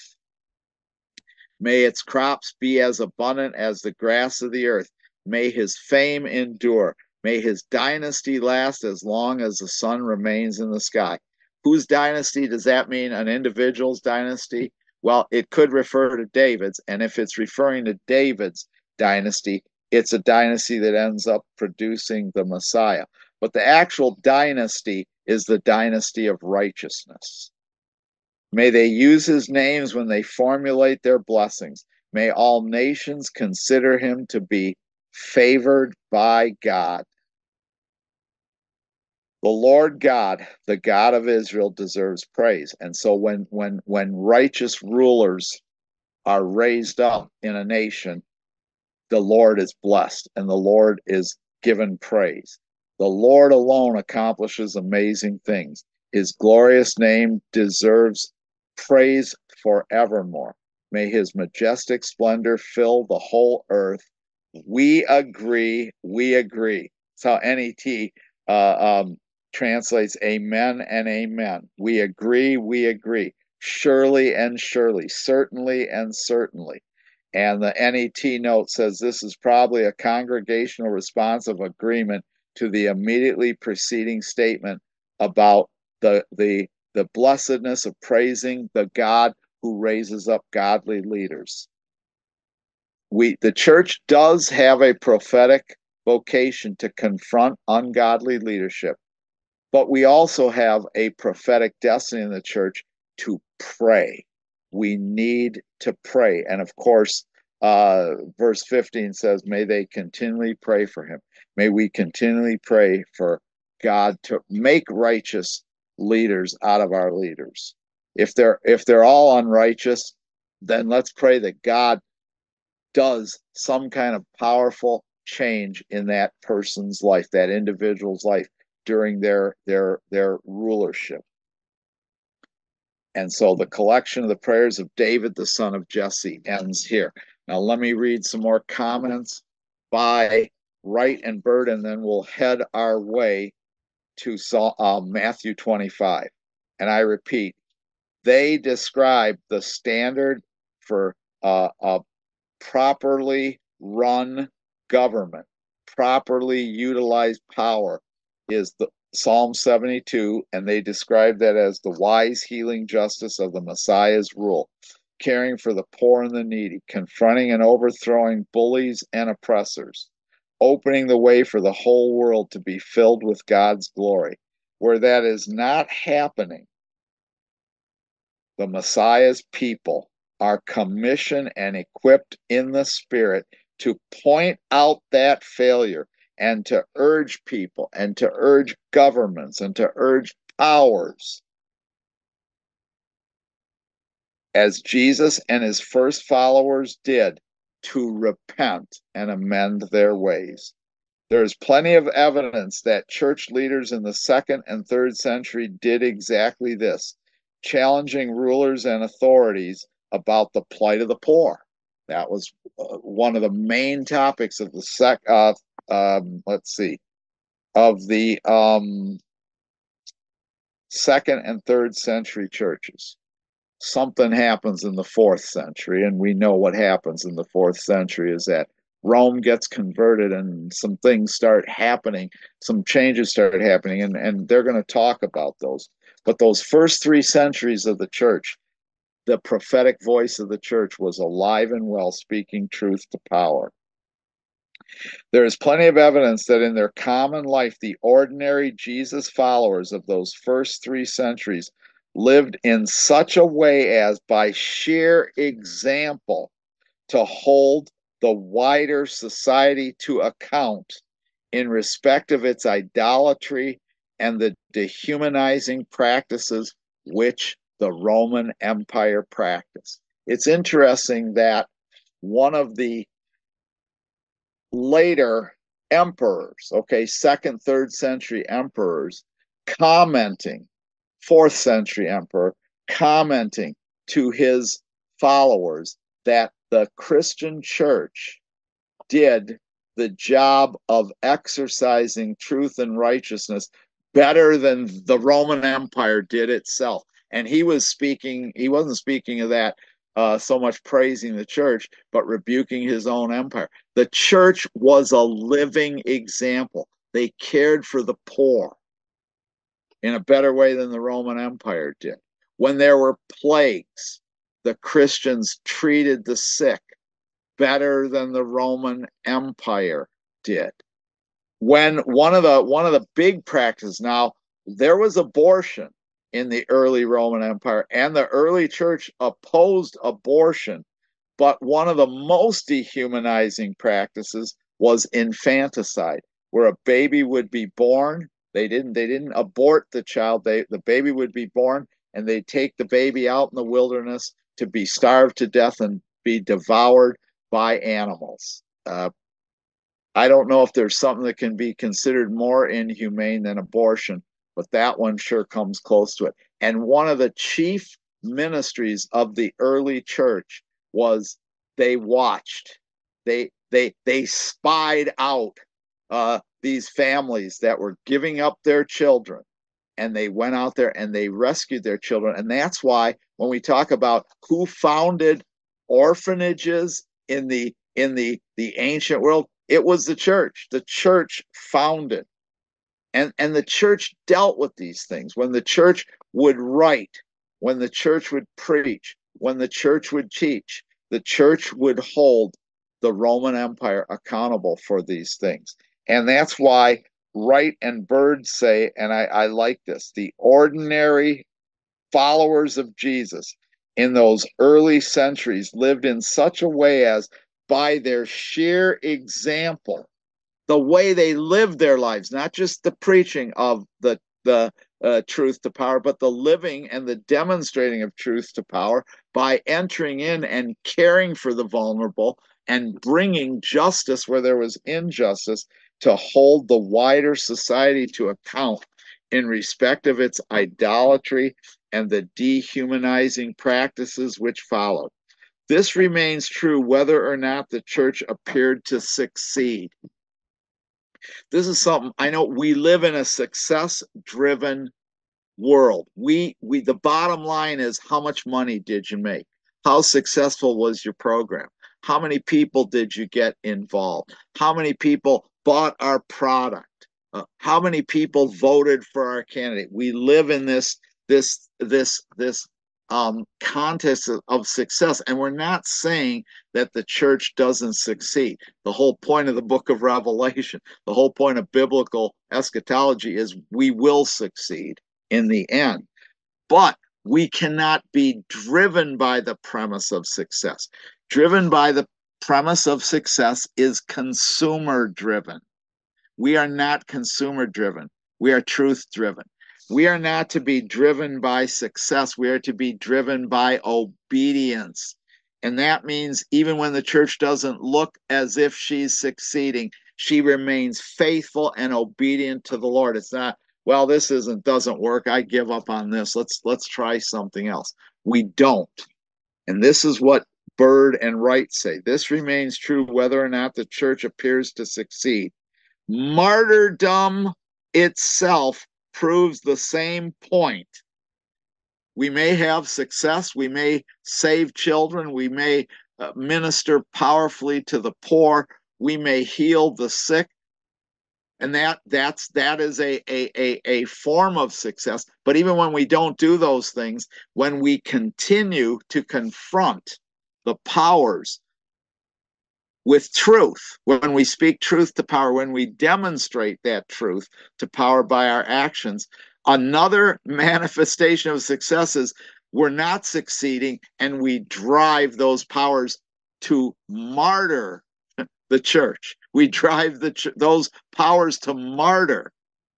May its crops be as abundant as the grass of the earth. May his fame endure. May his dynasty last as long as the sun remains in the sky. Whose dynasty does that mean? An individual's dynasty? Well, it could refer to David's, and if it's referring to David's dynasty, it's a dynasty that ends up producing the Messiah. But the actual dynasty is the dynasty of righteousness. May they use his names when they formulate their blessings. May all nations consider him to be favored by God. The Lord God, the God of Israel, deserves praise. And so when when when righteous rulers are raised up in a nation, the Lord is blessed and the Lord is given praise. The Lord alone accomplishes amazing things. His glorious name deserves praise forevermore. May his majestic splendor fill the whole earth. We agree, we agree. That's how N E T uh, um, translates amen and amen. We agree, we agree. Surely and surely, certainly and certainly. And the N E T note says this is probably a congregational response of agreement to the immediately preceding statement about the the the blessedness of praising the God who raises up godly leaders. We the church does have a prophetic vocation to confront ungodly leadership, but we also have a prophetic destiny in the church to pray. We need to pray. And of course, uh, verse fifteen says, may they continually pray for him. May we continually pray for God to make righteous leaders out of our leaders. If they're if they're all unrighteous, then let's pray that God does some kind of powerful change in that person's life, that individual's life during their their their rulership. And so the collection of the prayers of David, the son of Jesse, ends here. Now, let me read some more comments by Wright and Bird, and then we'll head our way to uh, Matthew twenty-five. And I repeat, they describe the standard for uh, a properly run government, properly utilized power is the Psalm seventy-two, and they describe that as the wise healing justice of the Messiah's rule, caring for the poor and the needy, confronting and overthrowing bullies and oppressors, opening the way for the whole world to be filled with God's glory. Where that is not happening, the Messiah's people are commissioned and equipped in the Spirit to point out that failure and to urge people and to urge governments and to urge powers, as Jesus and his first followers did, to repent and amend their ways. There is plenty of evidence that church leaders in the second and third century did exactly this, challenging rulers and authorities about the plight of the poor. That was uh, one of the main topics of the sec. Uh, um, let's see, of the um, second and third century churches. Something happens in the fourth century, and we know what happens in the fourth century is that Rome gets converted and some things start happening, some changes start happening, and, and they're going to talk about those. But those first three centuries of the church, the prophetic voice of the church was alive and well, speaking truth to power. There is plenty of evidence that in their common life, the ordinary Jesus followers of those first three centuries lived in such a way as, by sheer example, to hold the wider society to account in respect of its idolatry and the dehumanizing practices which the Roman Empire practiced. It's interesting that one of the later emperors, okay, second, third century emperors, commenting, fourth century emperor, commenting to his followers that the Christian church did the job of exercising truth and righteousness better than the Roman Empire did itself. And he was speaking, he wasn't speaking of that uh, so much praising the church, but rebuking his own empire. The church was a living example. They cared for the poor in a better way than the Roman Empire did. When there were plagues, the Christians treated the sick better than the Roman Empire did. When one of the one of the big practices, now there was abortion in the early Roman Empire, and the early church opposed abortion, but one of the most dehumanizing practices was infanticide, where a baby would be born. They didn't they didn't abort the child. They the baby would be born, and they'd take the baby out in the wilderness to be starved to death and be devoured by animals. Uh, I don't know if there's something that can be considered more inhumane than abortion, but that one sure comes close to it. And one of the chief ministries of the early church was they watched, they they they spied out uh, these families that were giving up their children, and they went out there and they rescued their children. And that's why when we talk about who founded orphanages in the in the the ancient world, it was the church. The church founded, and and the church dealt with these things. When the church would write, when the church would preach, when the church would teach, the church would hold the Roman Empire accountable for these things. And that's why Wright and Bird say, and I, I like this, the ordinary followers of Jesus in those early centuries lived in such a way as, by their sheer example, the way they lived their lives, not just the preaching of the the uh, truth to power, but the living and the demonstrating of truth to power by entering in and caring for the vulnerable and bringing justice where there was injustice, to hold the wider society to account in respect of its idolatry and the dehumanizing practices which followed. This remains true whether or not the church appeared to succeed. This is something I know. We live in a success-driven world. We we the bottom line is, how much money did you make? How successful was your program? How many people did you get involved? How many people bought our product? Uh, how many people voted for our candidate? We live in this this this this um, contest of, of success, and we're not saying that the church doesn't succeed. The whole point of the book of Revelation, the whole point of biblical eschatology is we will succeed in the end. But we cannot be driven by the premise of success. Driven by the premise of success is consumer driven. We are not consumer driven. We are truth driven. We are not to be driven by success. We are to be driven by obedience. And that means even when the church doesn't look as if she's succeeding, she remains faithful and obedient to the Lord. It's not, well, this isn't doesn't work. I give up on this. Let's let's try something else. We don't. And this is what Bird and Wright say. This remains true whether or not the church appears to succeed. Martyrdom itself proves the same point. We may have success, we may save children, we may uh, minister powerfully to the poor, we may heal the sick, and that that's that is a, a, a, a form of success. But even when we don't do those things, when we continue to confront the powers with truth, when we speak truth to power, when we demonstrate that truth to power by our actions, another manifestation of success is we're not succeeding and we drive those powers to martyr the church. We drive the ch- those powers to martyr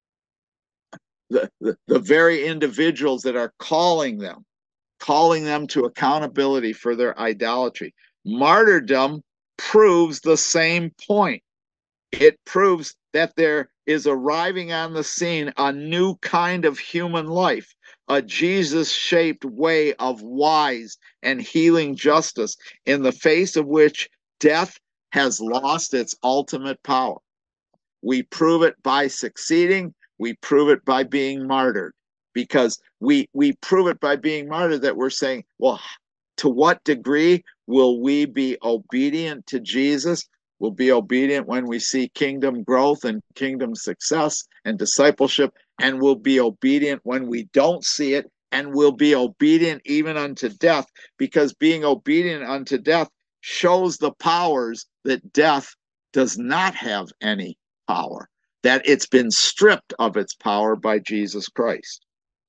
the, the, the very individuals that are calling them, calling them to accountability for their idolatry. Martyrdom proves the same point. It proves that there is arriving on the scene a new kind of human life, a Jesus-shaped way of wise and healing justice, in the face of which death has lost its ultimate power. We prove it by succeeding. We prove it by being martyred, because we we prove it by being martyred that we're saying, well, to what degree will we be obedient to Jesus? We'll be obedient when we see kingdom growth and kingdom success and discipleship, and we'll be obedient when we don't see it, and we'll be obedient even unto death, because being obedient unto death shows the powers that death does not have any power, that it's been stripped of its power by Jesus Christ.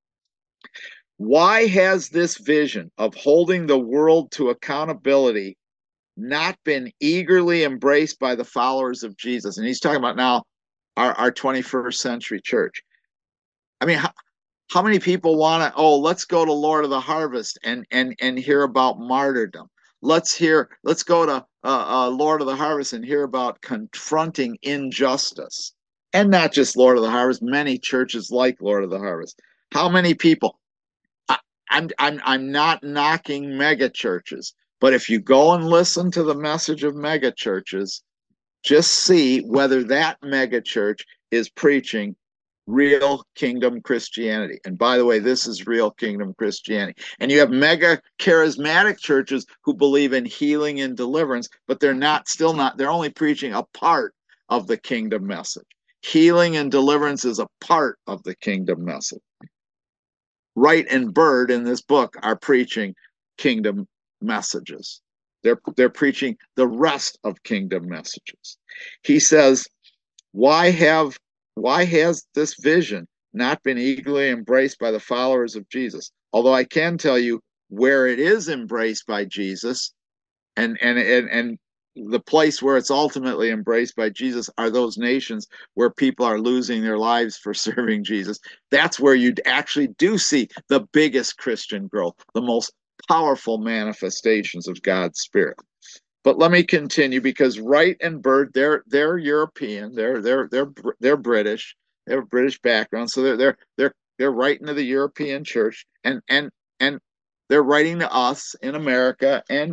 Why has this vision of holding the world to accountability not been eagerly embraced by the followers of Jesus? And he's talking about now our, our twenty-first century church. I mean, how, how many people want to, oh, let's go to Lord of the Harvest and and and hear about martyrdom. Let's hear, let's go to uh, uh, Lord of the Harvest and hear about confronting injustice. And not just Lord of the Harvest, many churches like Lord of the Harvest. How many people? I'm I'm I'm not knocking mega churches, but if you go and listen to the message of mega churches, just see whether that mega church is preaching real kingdom Christianity. And by the way, this is real kingdom Christianity. And you have mega charismatic churches who believe in healing and deliverance, but they're not still not, they're only preaching a part of the kingdom message. Healing and deliverance is a part of the kingdom message. Wright and Bird in this book are preaching kingdom messages. They're, they're preaching the rest of kingdom messages. He says, why have why has this vision not been eagerly embraced by the followers of Jesus? Although I can tell you where it is embraced by Jesus, and and and, and the place where it's ultimately embraced by Jesus are those nations where people are losing their lives for serving Jesus. That's where you actually do see the biggest Christian growth, the most powerful manifestations of God's Spirit. But let me continue, because Wright and Bird, they're they're European, they're they're they're they're British, they have a British background, so they're they're they're they're writing to the European church, and and and they're writing to us in America, and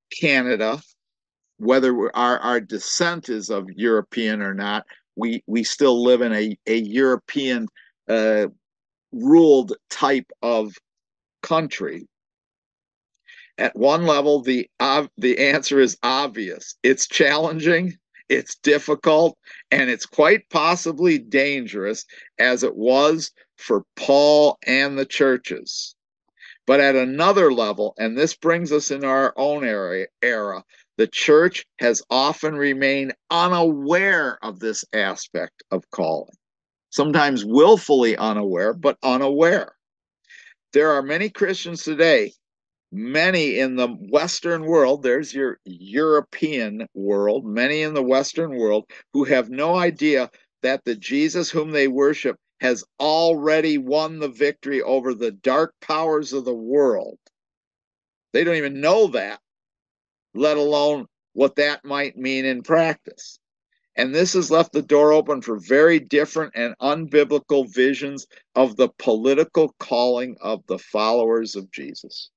Canada, whether our, our descent is of European or not, we, we still live in a, a European uh, ruled type of country. At one level, the uh, the answer is obvious. It's challenging, it's difficult, and it's quite possibly dangerous, as it was for Paul and the churches. But at another level, and this brings us in our own era, era, the church has often remained unaware of this aspect of calling, sometimes willfully unaware, but unaware. There are many Christians today, many in the Western world, there's your European world, many in the Western world who have no idea that the Jesus whom they worship has already won the victory over the dark powers of the world. They don't even know that, let alone what that might mean in practice. And this has left the door open for very different and unbiblical visions of the political calling of the followers of Jesus.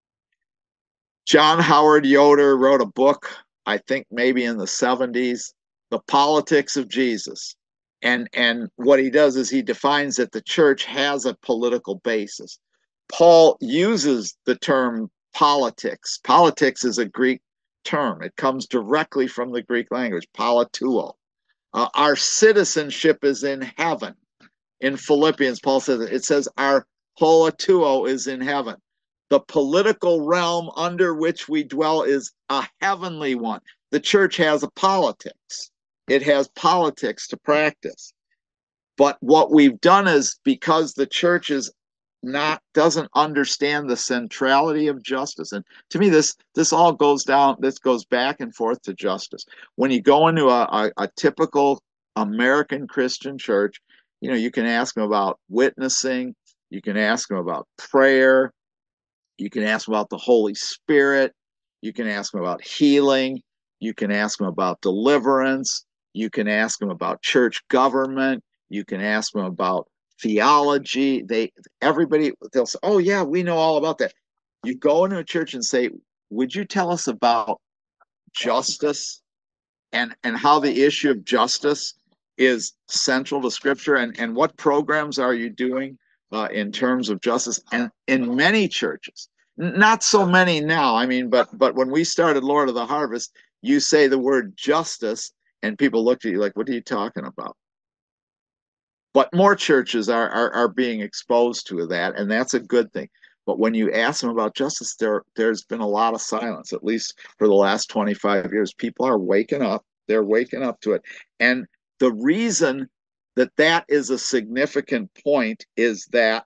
John Howard Yoder wrote a book, I think maybe in the seventies, The Politics of Jesus. And, and what he does is he defines that the church has a political basis. Paul uses the term politics. Politics is a Greek term. It comes directly from the Greek language, polituo. Uh, our citizenship is in heaven. In Philippians, Paul says it, it says our polituo is in heaven. The political realm under which we dwell is a heavenly one. The church has a politics. It has politics to practice. But what we've done is, because the church is not doesn't understand the centrality of justice, and to me this this all goes down this goes back and forth to justice. When you go into a, a, a typical American Christian church, you know, you can ask them about witnessing, you can ask them about prayer, you can ask them about the Holy Spirit, you can ask them about healing, you can ask them about deliverance, you can ask them about church government, you can ask them about theology. They everybody they'll say, oh yeah, we know all about that. You go into a church and say, would you tell us about justice and and how the issue of justice is central to Scripture, and and what programs are you doing uh, in terms of justice? And in many churches, not so many now, I mean, but but when we started Lord of the Harvest, you say the word justice and people looked at you like, what are you talking about? But more churches are, are, are being exposed to that, and that's a good thing. But when you ask them about justice, there, there's been a lot of silence, at least for the last twenty-five years. People are waking up. They're waking up to it. And the reason that that is a significant point is that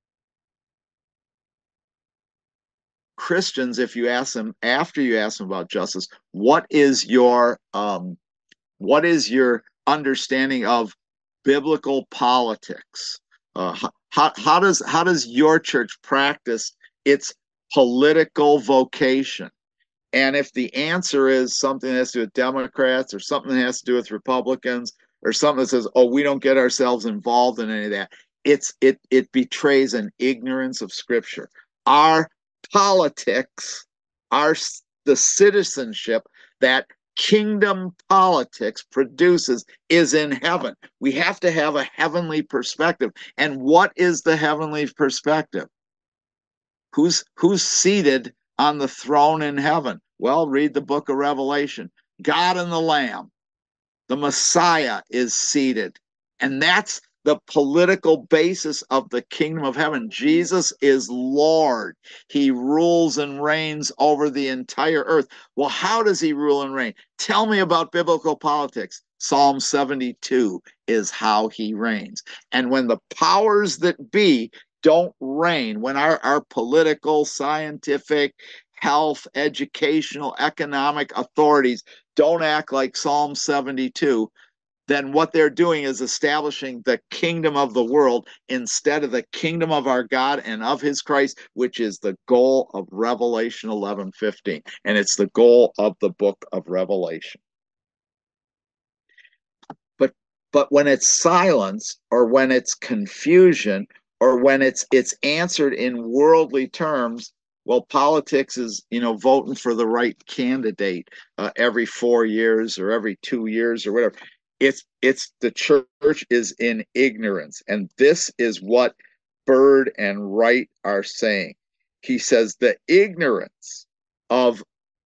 Christians, if you ask them, after you ask them about justice, what is your um, what is your understanding of biblical politics? Uh, how, how does how does your church practice its political vocation? And if the answer is something that has to do with Democrats or something that has to do with Republicans or something that says, "Oh, we don't get ourselves involved in any of that," it's it it betrays an ignorance of Scripture. Our politics, our the citizenship that kingdom politics produces is in heaven. We have to have a heavenly perspective. And what is the heavenly perspective? Who's who's seated on the throne in heaven? Well, read the book of Revelation. God and the Lamb. The Messiah is seated. And that's the political basis of the kingdom of heaven. Jesus is Lord. He rules and reigns over the entire earth. Well, how does he rule and reign? Tell me about biblical politics. Psalm seventy-two is how he reigns. And when the powers that be don't reign, when our, our political, scientific, health, educational, economic authorities don't act like Psalm seventy-two, then what they're doing is establishing the kingdom of the world instead of the kingdom of our God and of his Christ, which is the goal of Revelation eleven fifteen. And it's the goal of the book of Revelation. But but when it's silence, or when it's confusion, or when it's it's answered in worldly terms, Well, politics is, you know, voting for the right candidate uh, every four years or every two years or whatever. It's it's the church is in ignorance, and this is what Bird and Wright are saying. He says the ignorance of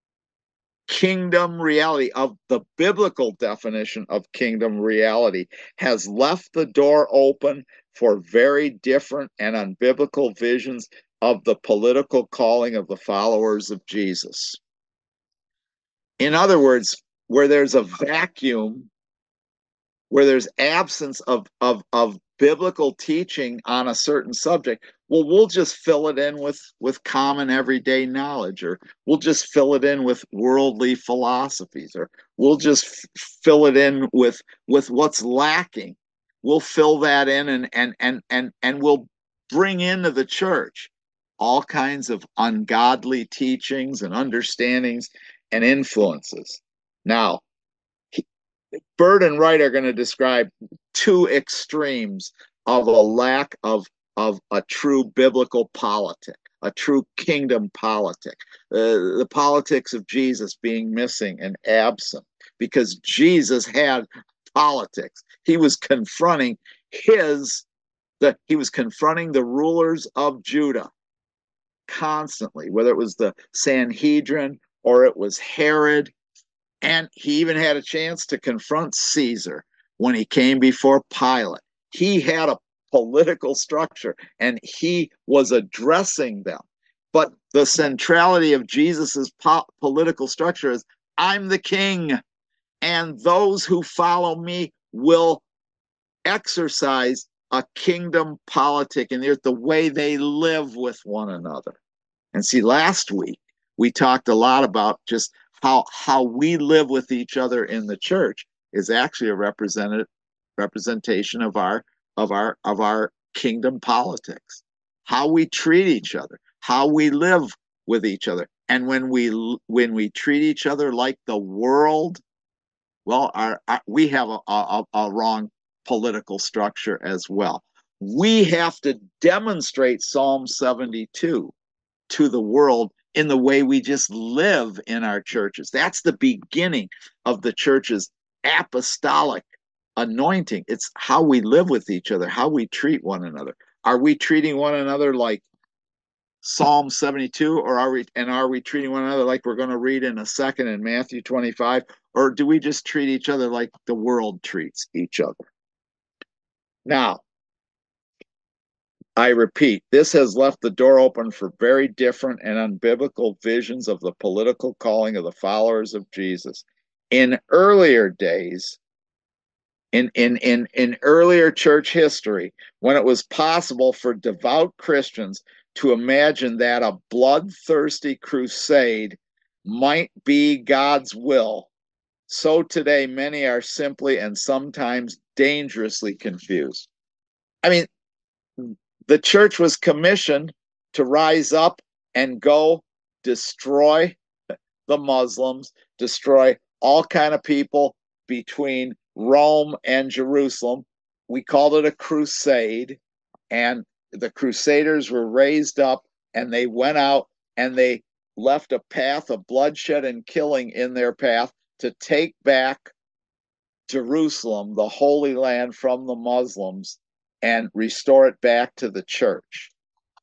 kingdom reality, of the biblical definition of kingdom reality, has left the door open for very different and unbiblical visions of the political calling of the followers of Jesus. In other words, where there's a vacuum, where there's absence of, of, of biblical teaching on a certain subject, well, we'll just fill it in with, with common everyday knowledge, or we'll just fill it in with worldly philosophies, or we'll just f- fill it in with, with what's lacking. We'll fill that in and, and, and, and, and we'll bring into the church all kinds of ungodly teachings and understandings and influences. Now, Bird and Wright are going to describe two extremes of a lack of, of a true biblical politic, a true kingdom politic, uh, the politics of Jesus being missing and absent, because Jesus had politics. He was confronting his, the, he was confronting the rulers of Judah constantly, whether it was the Sanhedrin or it was Herod. And he even had a chance to confront Caesar when he came before Pilate. He had a political structure and he was addressing them. But the centrality of Jesus's po- political structure is, I'm the king, and those who follow me will exercise a kingdom politic in the earth, the way they live with one another. And see, last week we talked a lot about just how how we live with each other in the church is actually a represented representation of our of our of our kingdom politics. How we treat each other, how we live with each other. And when we when we treat each other like the world, well, our, our we have a, a, a wrong political structure as well. We have to demonstrate Psalm seventy-two to the world in the way we just live in our churches. That's the beginning of the church's apostolic anointing. It's how we live with each other, how we treat one another. Are we treating one another like Psalm seventy-two, or are we and are we treating one another like we're going to read in a second in Matthew twenty-five, or do we just treat each other like the world treats each other? Now, I repeat, this has left the door open for very different and unbiblical visions of the political calling of the followers of Jesus. In earlier days, in, in, in, in earlier church history, when it was possible for devout Christians to imagine that a bloodthirsty crusade might be God's will, so today many are simply and sometimes dangerously confused. I mean, the church was commissioned to rise up and go destroy the Muslims, destroy all kind of people between Rome and Jerusalem. We called it a crusade, and the crusaders were raised up and they went out and they left a path of bloodshed and killing in their path to take back Jerusalem, the Holy Land, from the Muslims and restore it back to the church.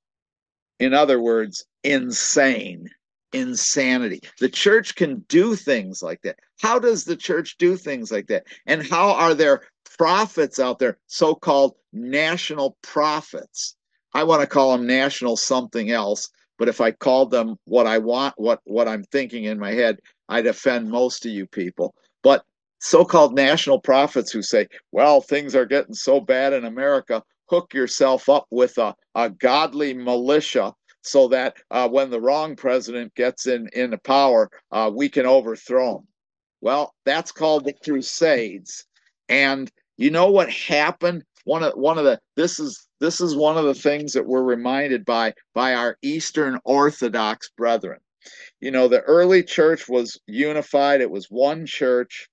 In other words, insane, insanity. The church can do things like that. How does the church do things like that? And how are there prophets out there, so-called national prophets? I want to call them national something else, but if I called them what I want, what, what I'm thinking in my head, I'd offend most of you people. But so-called national prophets who say, well, things are getting so bad in America, hook yourself up with a, a godly militia so that uh, when the wrong president gets in into power, uh, we can overthrow him. Well, that's called the Crusades. And you know what happened? One of one of the this is this is one of the things that we're reminded by by our Eastern Orthodox brethren. You know, the early church was unified. It was one church.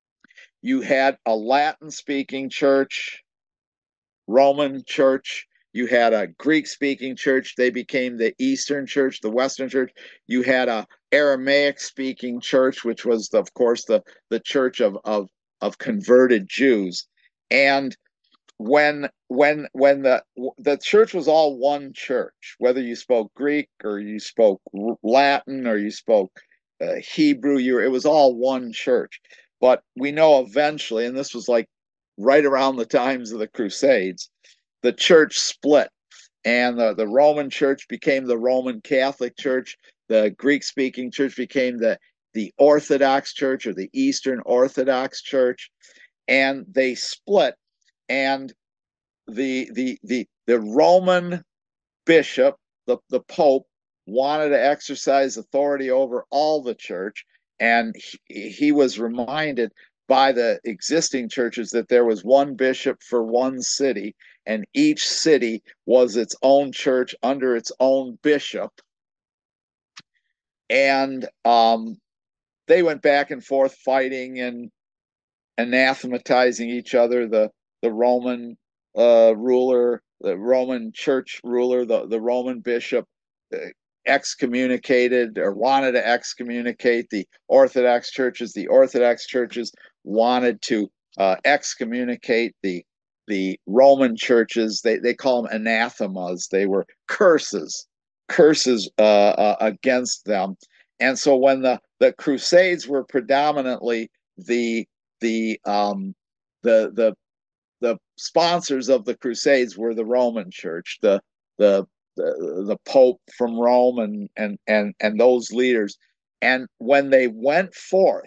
You had a Latin speaking church, Roman church. You had a Greek-speaking church. They became the Eastern Church, the Western Church. You had a Aramaic-speaking church, which was, of course, the, the church of, of, of converted Jews. And when when when the the church was all one church, whether you spoke Greek or you spoke Latin or you spoke uh, Hebrew, you it was all one church. But we know eventually, and this was like right around the times of the Crusades, the church split, and the, the Roman church became the Roman Catholic Church. The Greek-speaking church became the the Orthodox Church, or the Eastern Orthodox Church, and they split. And the the the the Roman bishop, the, the Pope, wanted to exercise authority over all the church, and he, he was reminded by the existing churches that there was one bishop for one city, and each city was its own church under its own bishop. And um, they went back and forth fighting and anathematizing each other. The the Roman uh, ruler, the Roman church ruler, the, the Roman bishop uh, excommunicated or wanted to excommunicate the Orthodox churches. The Orthodox churches wanted to uh, excommunicate the the Roman churches. They they call them anathemas. They were curses, curses uh, uh, against them. And so when the the Crusades were predominantly the the um, the the the sponsors of the Crusades were the Roman Church, the the the, the Pope from Rome, and and and and those leaders. And when they went forth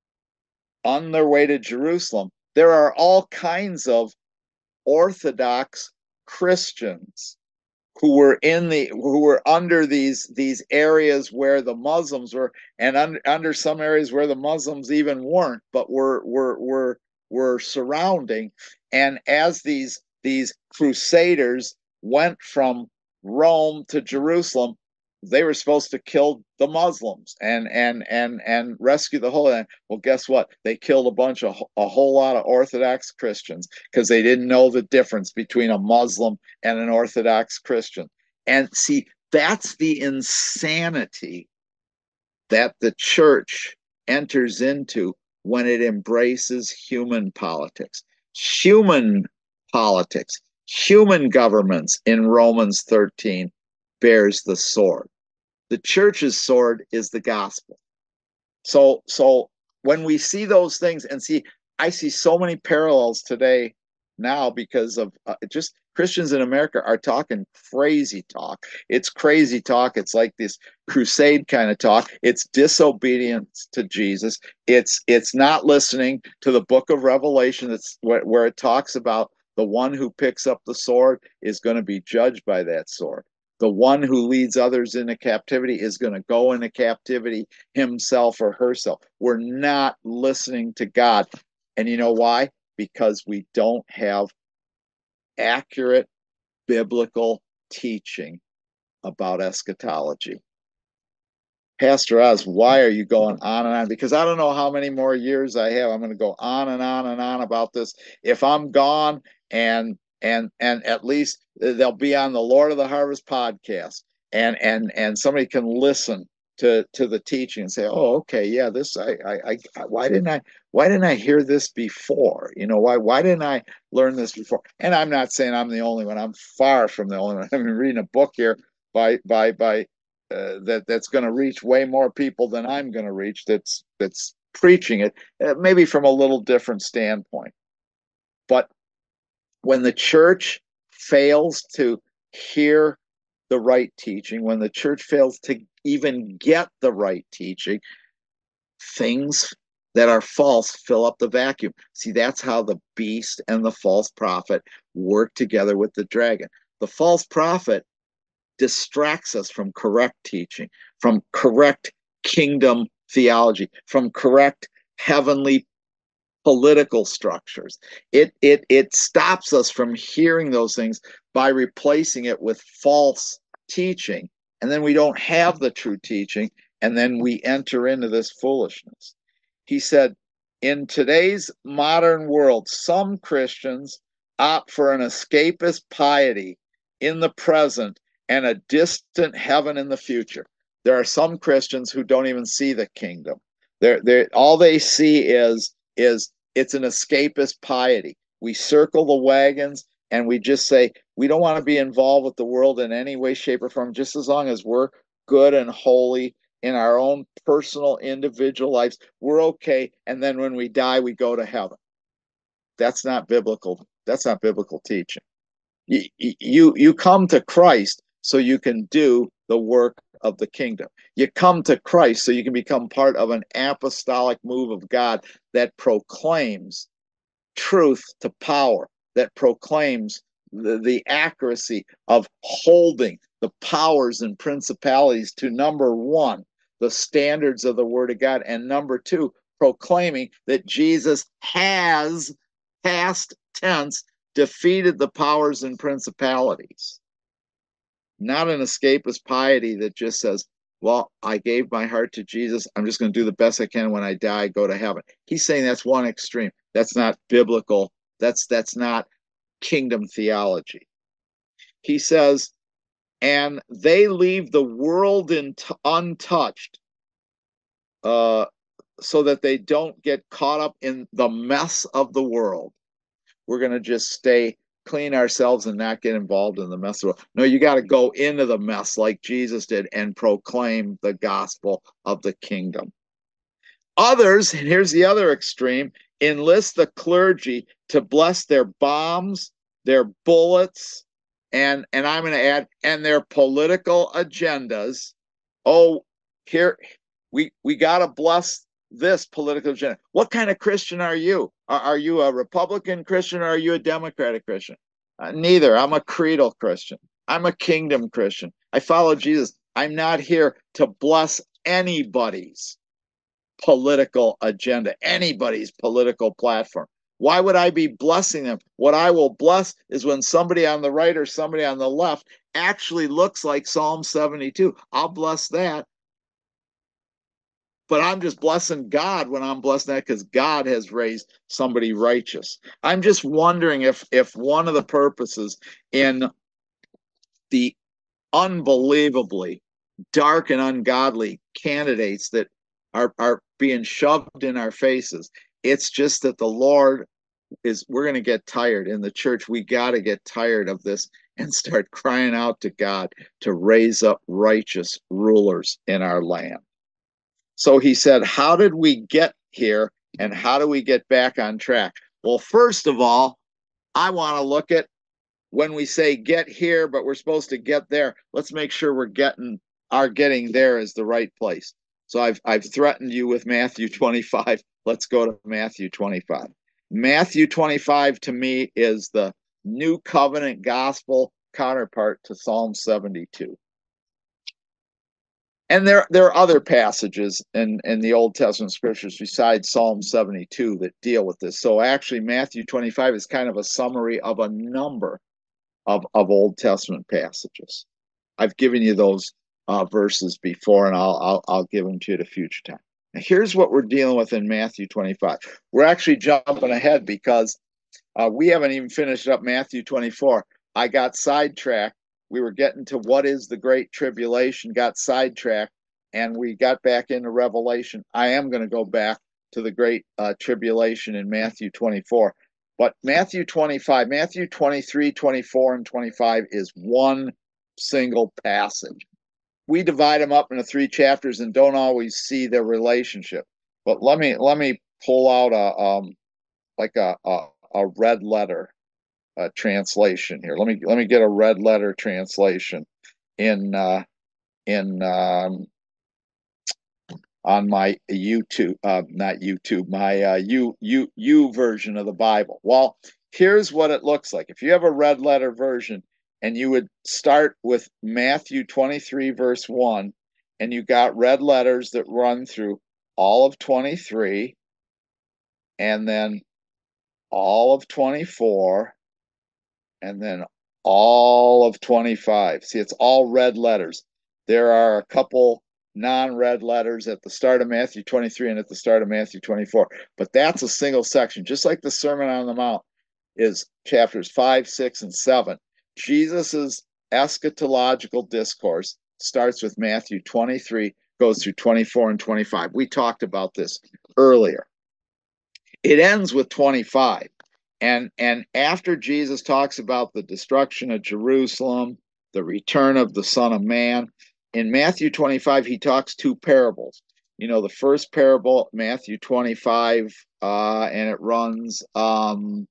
on their way to Jerusalem, there are all kinds of Orthodox Christians who were in the who were under these these areas where the Muslims were, and under, under some areas where the Muslims even weren't, but were were were were surrounding. And as these these crusaders went from Rome to Jerusalem, they were supposed to kill the Muslims and and and and rescue the Holy Land. Well, guess what? They killed a bunch of a whole lot of Orthodox Christians because they didn't know the difference between a Muslim and an Orthodox Christian. And see, that's the insanity that the church enters into when it embraces human politics. Human politics, human governments in Romans thirteen bears the sword. The church's sword is the gospel. So, so when we see those things, and see, I see so many parallels today now because of uh, just Christians in America are talking crazy talk. It's crazy talk. It's like this crusade kind of talk. It's disobedience to Jesus. It's it's not listening to the book of Revelation. That's where, where it talks about the one who picks up the sword is going to be judged by that sword. The one who leads others into captivity is going to go into captivity himself or herself. We're not listening to God. And you know why? Because we don't have accurate biblical teaching about eschatology. Pastor Oz, why are you going on and on? Because I don't know how many more years I have. I'm going to go on and on and on about this. If I'm gone, and and and at least they'll be on the Lord of the Harvest podcast, and and and somebody can listen to to the teaching and say, oh, okay, yeah, this I I, I why didn't I why didn't I hear this before? You know, why why didn't I learn this before? And I'm not saying I'm the only one. I'm far from the only one. I've been reading a book here by by by uh, that that's going to reach way more people than I'm going to reach. That's that's preaching it, uh, maybe from a little different standpoint. But when the church fails to hear the right teaching, when the church fails to even get the right teaching, things that are false fill up the vacuum. See, that's how the beast and the false prophet work together with the dragon. The false prophet distracts us from correct teaching, from correct kingdom theology, from correct heavenly political structures. It it it stops us from hearing those things by replacing it with false teaching, and then we don't have the true teaching, and then we enter into this foolishness. He said, in today's modern world, some Christians opt for an escapist piety in the present and a distant heaven in the future. There are some Christians who don't even see the kingdom. They're, they're, all they see is, is it's an escapist piety. We circle the wagons and we just say, we don't want to be involved with the world in any way, shape, or form, just as long as we're good and holy in our own personal, individual lives. We're okay. And then when we die, we go to heaven. That's not biblical. That's not biblical teaching. You, you, you come to Christ so you can do the work of the kingdom. You come to Christ so you can become part of an apostolic move of God that proclaims truth to power, that proclaims the, the accuracy of holding the powers and principalities to, number one, the standards of the Word of God, and number two, proclaiming that Jesus has, past tense, defeated the powers and principalities. Not an escapist piety that just says, well, I gave my heart to Jesus. I'm just going to do the best I can. When I die, go to heaven. He's saying that's one extreme. That's not biblical. That's that's not kingdom theology. He says, and they leave the world in t- untouched uh, so that they don't get caught up in the mess of the world. We're going to just stay clean ourselves and not get involved in the mess of the world. No, you got to go into the mess like Jesus did and proclaim the gospel of the kingdom. Others, and here's the other extreme, enlist the clergy to bless their bombs, their bullets, and, and I'm going to add, and their political agendas. Oh, here, we, we got to bless this political agenda. What kind of Christian are you? Are, are you a Republican Christian or are you a Democratic Christian? Uh, neither. I'm a creedal Christian. I'm a kingdom Christian. I follow Jesus. I'm not here to bless anybody's political agenda, anybody's political platform. Why would I be blessing them? What I will bless is when somebody on the right or somebody on the left actually looks like Psalm seventy-two. I'll bless that. But I'm just blessing God when I'm blessing that because God has raised somebody righteous. I'm just wondering if if one of the purposes in the unbelievably dark and ungodly candidates that are, are being shoved in our faces, it's just that the Lord is, we're going to get tired in the church. We got to get tired of this and start crying out to God to raise up righteous rulers in our land. So he said, how did we get here and how do we get back on track? Well, first of all, I want to look at when we say get here, but we're supposed to get there. Let's make sure we're getting, our getting there is the right place. So I've, I've threatened you with Matthew twenty-five. Let's go to Matthew twenty-five. Matthew twenty-five to me is the new covenant gospel counterpart to Psalm seventy-two. And there, there are other passages in, in the Old Testament scriptures besides Psalm seventy-two that deal with this. So actually, Matthew twenty-five is kind of a summary of a number of, of Old Testament passages. I've given you those uh, verses before, and I'll, I'll, I'll give them to you at a future time. Now, here's what we're dealing with in Matthew twenty-five. We're actually jumping ahead because uh, we haven't even finished up Matthew twenty-four. I got sidetracked. We were getting to what is the Great Tribulation, got sidetracked, and we got back into Revelation. I am going to go back to the Great uh, Tribulation in Matthew twenty-four. But Matthew twenty-five, Matthew twenty-three, twenty-four, and twenty-five is one single passage. We divide them up into three chapters and don't always see their relationship. But let me let me pull out a um like a a, a red letter uh, translation here. Let me let me get a red letter translation in uh, in um, on my YouTube, uh, not YouTube, my uh, U U U version of the Bible. Well, here's what it looks like. If you have a red letter version, and you would start with Matthew twenty-three verse one, and you got red letters that run through all of twenty-three, and then all of twenty-four, and then all of twenty-five. See, it's all red letters. There are a couple non-red letters at the start of Matthew twenty-three and at the start of Matthew twenty-four. But that's a single section, just like the Sermon on the Mount is chapters five, six, and seven. Jesus is eschatological discourse starts with Matthew twenty-three, goes through twenty-four and twenty-five. We talked about this earlier. It ends with twenty-five. And, and after Jesus talks about the destruction of Jerusalem, the return of the Son of Man, in Matthew twenty-five, he talks two parables. You know, the first parable, Matthew twenty-five, uh, and it runs um,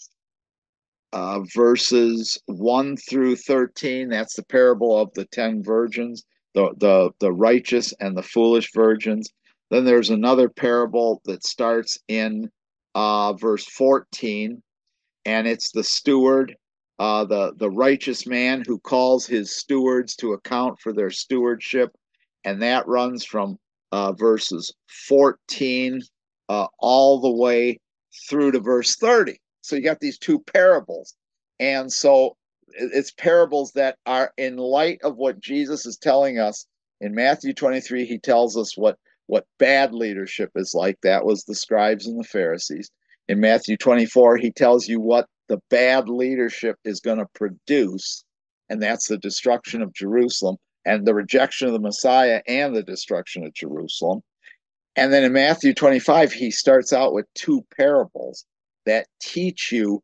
uh, verses one through thirteen. That's the parable of the ten virgins, the, the, the righteous and the foolish virgins. Then there's another parable that starts in uh, verse fourteen, and it's the steward, uh, the, the righteous man who calls his stewards to account for their stewardship. And that runs from uh, verses fourteen uh, all the way through to verse thirty. So you got these two parables. And so it's parables that are in light of what Jesus is telling us. In Matthew twenty-three, he tells us what, what bad leadership is like. That was the scribes and the Pharisees. In Matthew twenty-four, he tells you what the bad leadership is going to produce, and that's the destruction of Jerusalem and the rejection of the Messiah and the destruction of Jerusalem. And then in Matthew twenty-five, he starts out with two parables that teach you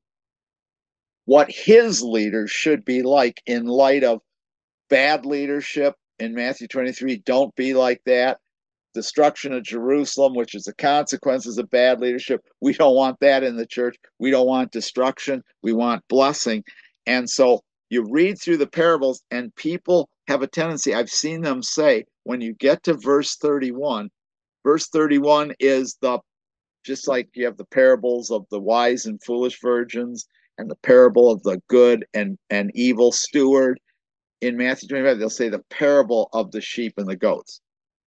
what his leaders should be like in light of bad leadership. In Matthew twenty-three, don't be like that. Destruction of Jerusalem, which is the consequences of bad leadership. We don't want that in the church. We don't want destruction. We want blessing. And so you read through the parables, and people have a tendency, I've seen them say, when you get to verse thirty-one, verse thirty-one is the, just like you have the parables of the wise and foolish virgins and the parable of the good and, and evil steward. In Matthew twenty-five, they'll say the parable of the sheep and the goats.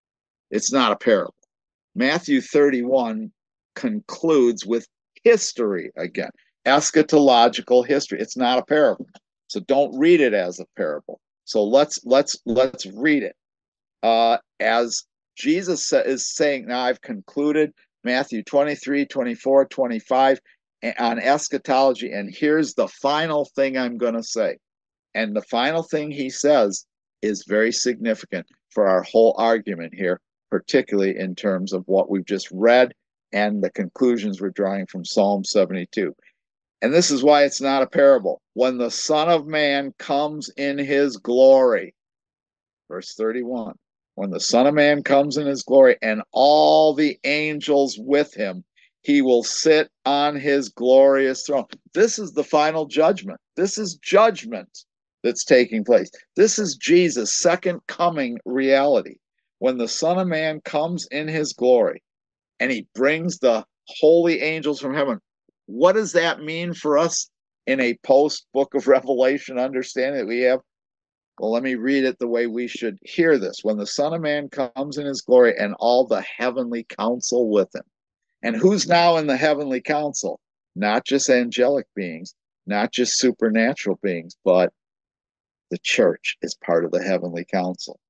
It's not a parable. Matthew thirty-one concludes with history again, eschatological history. It's not a parable. So don't read it as a parable. So let's let's let's read it uh, as Jesus is saying. Now I've concluded Matthew twenty-three, twenty-four, twenty-five on eschatology, and here's the final thing I'm going to say. And the final thing he says is very significant for our whole argument here, particularly in terms of what we've just read and the conclusions we're drawing from Psalm seventy-two. And this is why it's not a parable. When the Son of Man comes in his glory, verse thirty-one, when the Son of Man comes in his glory and all the angels with him, he will sit on his glorious throne. This is the final judgment. This is judgment that's taking place. This is Jesus' second coming reality. When the Son of Man comes in his glory and he brings the holy angels from heaven, what does that mean for us in a post Book of Revelation understanding that we have? Well, let me read it the way we should hear this. When the Son of Man comes in his glory and all the heavenly council with him. And who's now in the heavenly council? Not just angelic beings, not just supernatural beings, but the church is part of the heavenly council.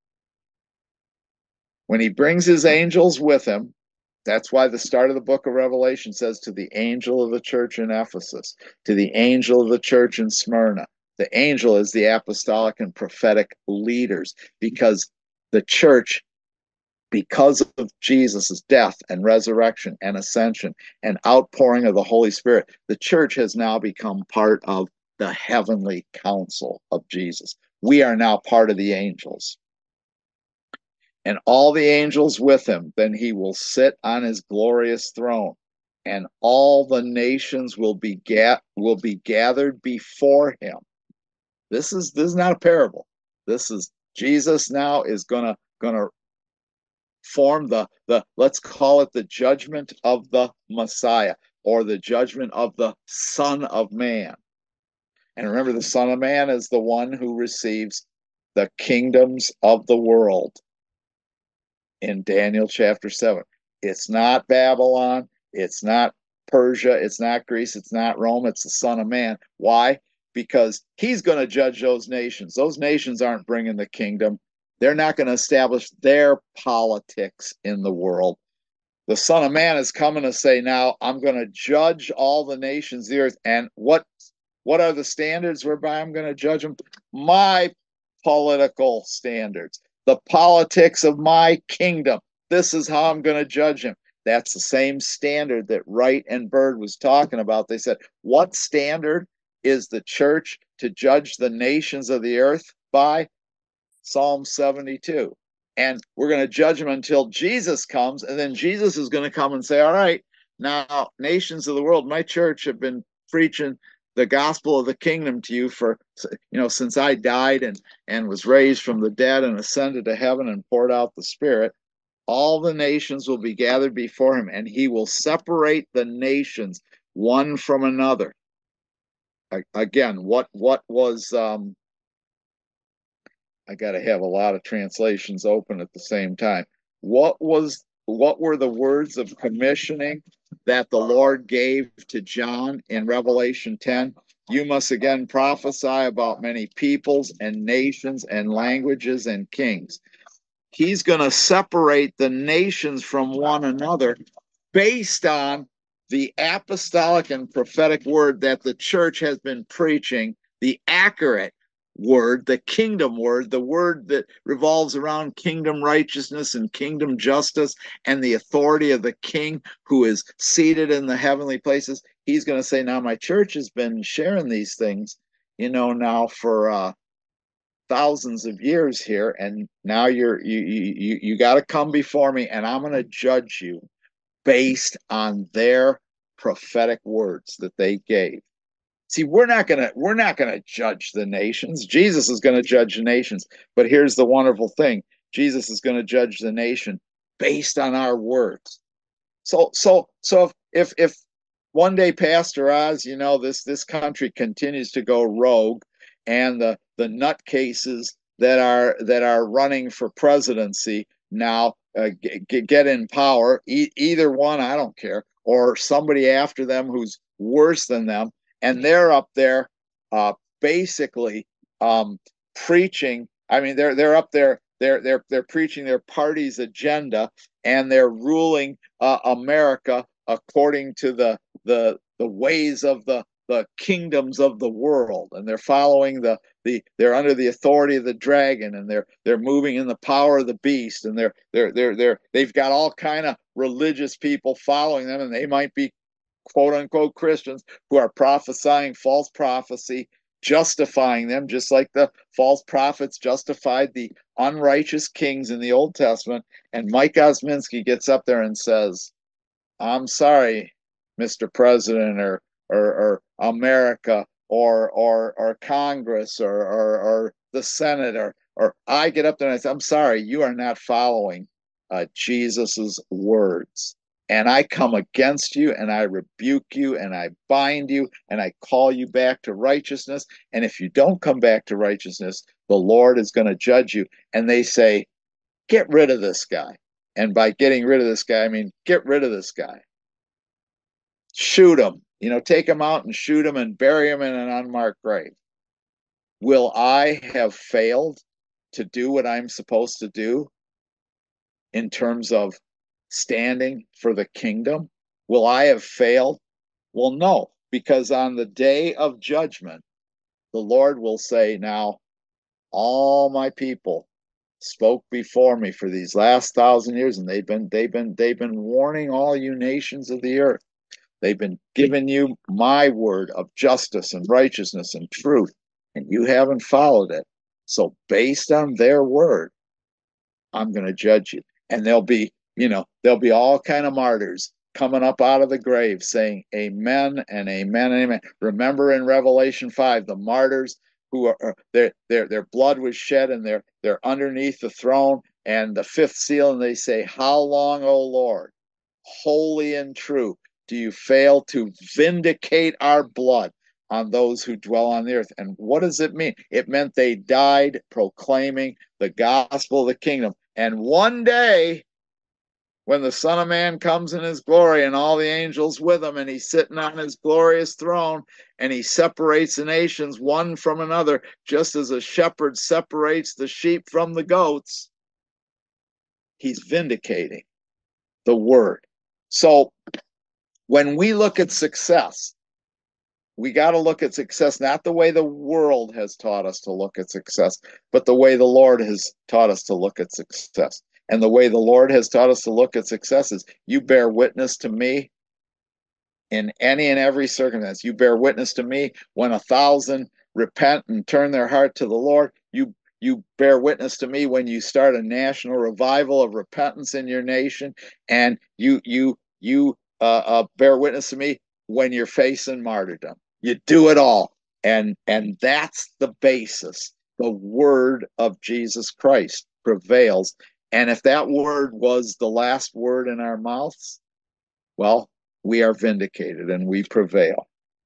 When he brings his angels with him, that's why the start of the book of Revelation says to the angel of the church in Ephesus, to the angel of the church in Smyrna. The angel is the apostolic and prophetic leaders, because the church, because of Jesus' death and resurrection and ascension and outpouring of the Holy Spirit, the church has now become part of the heavenly council of Jesus. We are now part of the angels. And all the angels with him, then he will sit on his glorious throne, and all the nations will be ga- will be gathered before him. This is this is not a parable. This is Jesus now is gonna gonna form the the let's call it the judgment of the Messiah, or the judgment of the Son of Man. And remember, the Son of Man is the one who receives the kingdoms of the world in Daniel chapter seven. It's not Babylon, it's not Persia, it's not Greece, it's not Rome, it's the Son of Man. Why? Because he's going to judge those nations. Those nations aren't bringing the kingdom. They're not going to establish their politics in the world. The Son of Man is coming to say, now I'm going to judge all the nations of the earth. And what What are the standards whereby I'm going to judge them? My political standards, the politics of my kingdom. This is how I'm going to judge him. That's the same standard that Wright and Bird was talking about. They said, what standard is the church to judge the nations of the earth by? Psalm seventy-two. And we're going to judge them until Jesus comes, and then Jesus is going to come and say, all right, now, nations of the world, my church have been preaching the gospel of the kingdom to you for, you know, since I died and, and was raised from the dead and ascended to heaven and poured out the Spirit. All the nations will be gathered before him, and he will separate the nations one from another. Again, what what was um, I got to have a lot of translations open at the same time. What was what were the words of commissioning that the Lord gave to John in Revelation ten? You must again prophesy about many peoples and nations and languages and kings. He's going to separate the nations from one another based on the apostolic and prophetic word that the church has been preaching, the accurate word, the kingdom word, the word that revolves around kingdom righteousness and kingdom justice and the authority of the king who is seated in the heavenly places. He's going to say, now my church has been sharing these things, you know, now for uh, thousands of years here, and now you're you you you got to come before me, and I'm going to judge you based on their prophetic words that they gave. See, we're not gonna we're not gonna judge the nations. Jesus is going to judge the nations, but here's the wonderful thing: Jesus is going to judge the nation based on our words. So so so if if if one day, Pastor Oz, you know, this this country continues to go rogue, and the the nutcases that are that are running for presidency now uh, get, get in power. E- either one, I don't care, or somebody after them who's worse than them, and they're up there, uh, basically um, preaching. I mean, they're they're up there. They're they're they're preaching their party's agenda, and they're ruling uh, America according to the the the ways of the the kingdoms of the world, and they're following the the they're under the authority of the dragon, and they're they're moving in the power of the beast, and they're they're they're they're they've got all kind of religious people following them, and they might be quote unquote Christians who are prophesying false prophecy, justifying them, just like the false prophets justified the unrighteous kings in the Old Testament. And Mike Osminski gets up there and says, I'm sorry, Mister President, or or, or America, or or or Congress, or, or or the Senate, or or I get up there and I say, I'm sorry, you are not following uh, Jesus's words. And I come against you, and I rebuke you, and I bind you, and I call you back to righteousness. And if you don't come back to righteousness, the Lord is going to judge you. And they say, get rid of this guy. And by getting rid of this guy, I mean, get rid of this guy. Shoot him. You know, take him out and shoot him and bury him in an unmarked grave. Will I have failed to do what I'm supposed to do in terms of standing for the kingdom? Will I have failed? Well, no, because on the day of judgment, the Lord will say, now, all my people spoke before me for these last thousand years, and they've been they've been they've been warning all you nations of the earth. They've been giving you my word of justice and righteousness and truth, and you haven't followed it. So based on their word, I'm going to judge you. And there'll be, you know, there'll be all kind of martyrs coming up out of the grave saying amen and amen and amen. Remember in Revelation five, the martyrs who are their their their blood was shed, and they're they're underneath the throne and the fifth seal, and they say, how long, O Lord, holy and true, do you fail to vindicate our blood on those who dwell on the earth? And what does it mean? It meant they died proclaiming the gospel of the kingdom. And one day, when the Son of Man comes in his glory and all the angels with him, and he's sitting on his glorious throne, and he separates the nations one from another, just as a shepherd separates the sheep from the goats, he's vindicating the word. So when we look at success, we got to look at success, not the way the world has taught us to look at success, but the way the Lord has taught us to look at success. And the way the Lord has taught us to look at success is you bear witness to me in any and every circumstance. You bear witness to me when a thousand repent and turn their heart to the Lord. You you bear witness to me when you start a national revival of repentance in your nation, and you you you uh, uh, bear witness to me when you're facing martyrdom. You do it all, and and that's the basis. The word of Jesus Christ prevails, and if that word was the last word in our mouths, well, we are vindicated and we prevail.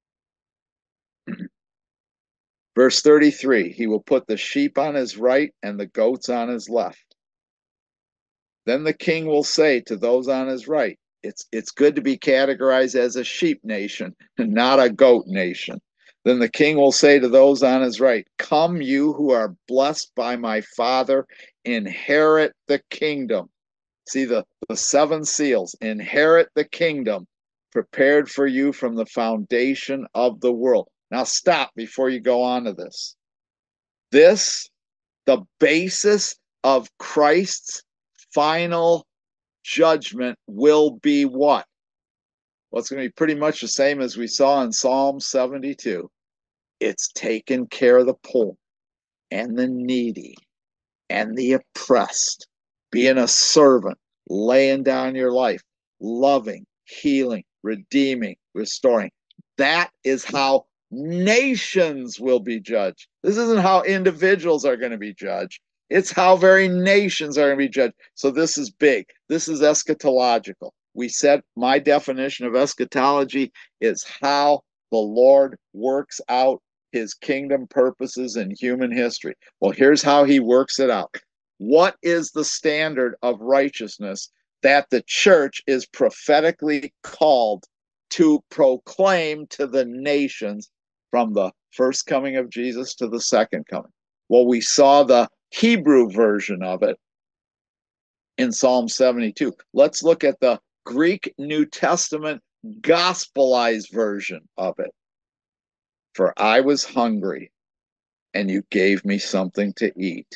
Verse thirty-three, he will put the sheep on his right and the goats on his left. Then the king will say to those on his right, it's, it's good to be categorized as a sheep nation, not a goat nation. Then the king will say to those on his right, come you who are blessed by my Father, inherit the kingdom. See the, the seven seals, inherit the kingdom prepared for you from the foundation of the world. Now stop before you go on to this. This, the basis of Christ's final judgment will be what? Well, it's going to be pretty much the same as we saw in Psalm seventy-two. It's taking care of the poor and the needy and the oppressed, being a servant, laying down your life, loving, healing, redeeming, restoring. That is how nations will be judged. This isn't how individuals are going to be judged. It's how very nations are going to be judged. So this is big. This is eschatological. We said my definition of eschatology is how the Lord works out his kingdom purposes in human history. Well, here's how he works it out. What is the standard of righteousness that the church is prophetically called to proclaim to the nations from the first coming of Jesus to the second coming? Well, we saw the Hebrew version of it in Psalm seventy-two. Let's look at the Greek New Testament gospelized version of it. For I was hungry, and you gave me something to eat.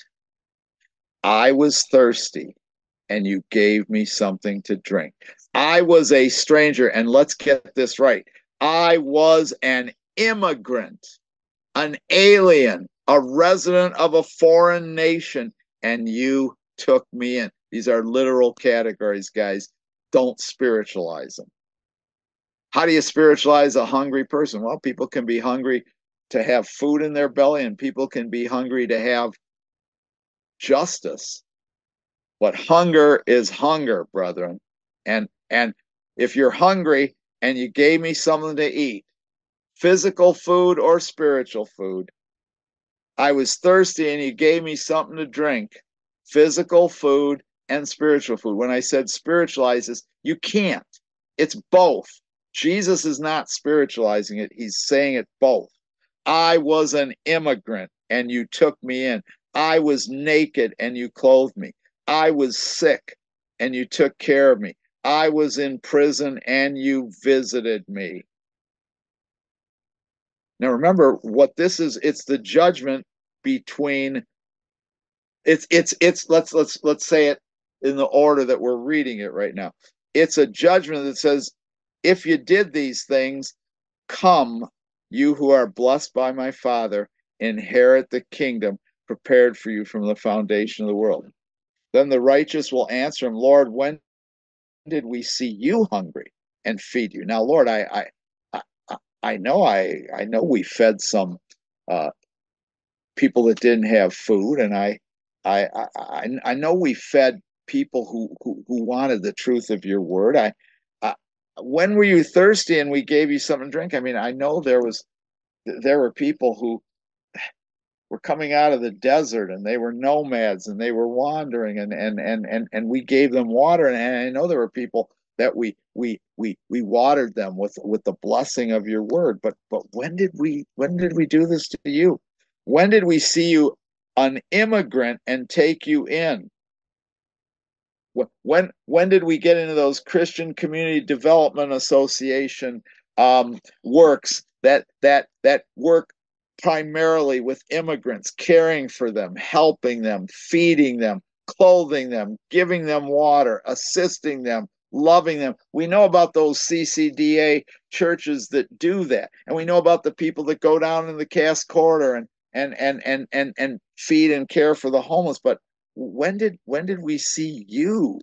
I was thirsty, and you gave me something to drink. I was a stranger, and let's get this right. I was an immigrant, an alien, a resident of a foreign nation, and you took me in. These are literal categories, guys. Don't spiritualize them. How do you spiritualize a hungry person? Well, people can be hungry to have food in their belly, and people can be hungry to have justice. But hunger is hunger, brethren. And and if you're hungry and you gave me something to eat, physical food or spiritual food, I was thirsty and you gave me something to drink, physical food and spiritual food. When I said spiritualizes, you can't. It's both. Jesus is not spiritualizing it. He's saying it both. I was an immigrant and you took me in. I was naked and you clothed me. I was sick and you took care of me. I was in prison and you visited me. Now remember what this is. It's the judgment between it's it's it's let's let's let's say it in the order that we're reading it right now. It's a judgment that says, if you did these things, come, you who are blessed by my Father, inherit the kingdom prepared for you from the foundation of the world. Then the righteous will answer him, Lord, when did we see you hungry and feed you? Now, Lord, I I I, I know I I know we fed some uh, people that didn't have food, and I I I I know we fed people who who, who wanted the truth of your word. I, I when were you thirsty and we gave you something to drink? I mean, I know there was there were people who were coming out of the desert and they were nomads and they were wandering and and and and, and we gave them water, and I know there were people that we we we we watered them with with the blessing of your word. But but when did we when did we do this to you? When did we see you an immigrant and take you in? When when did we get into those Christian Community Development Association um, works that that that work primarily with immigrants, caring for them, helping them, feeding them, clothing them, giving them water, assisting them, loving them. We know about those C C D A churches that do that, and we know about the people that go down in the Cass Corridor and and and and and and feed and care for the homeless. But when did when did we see you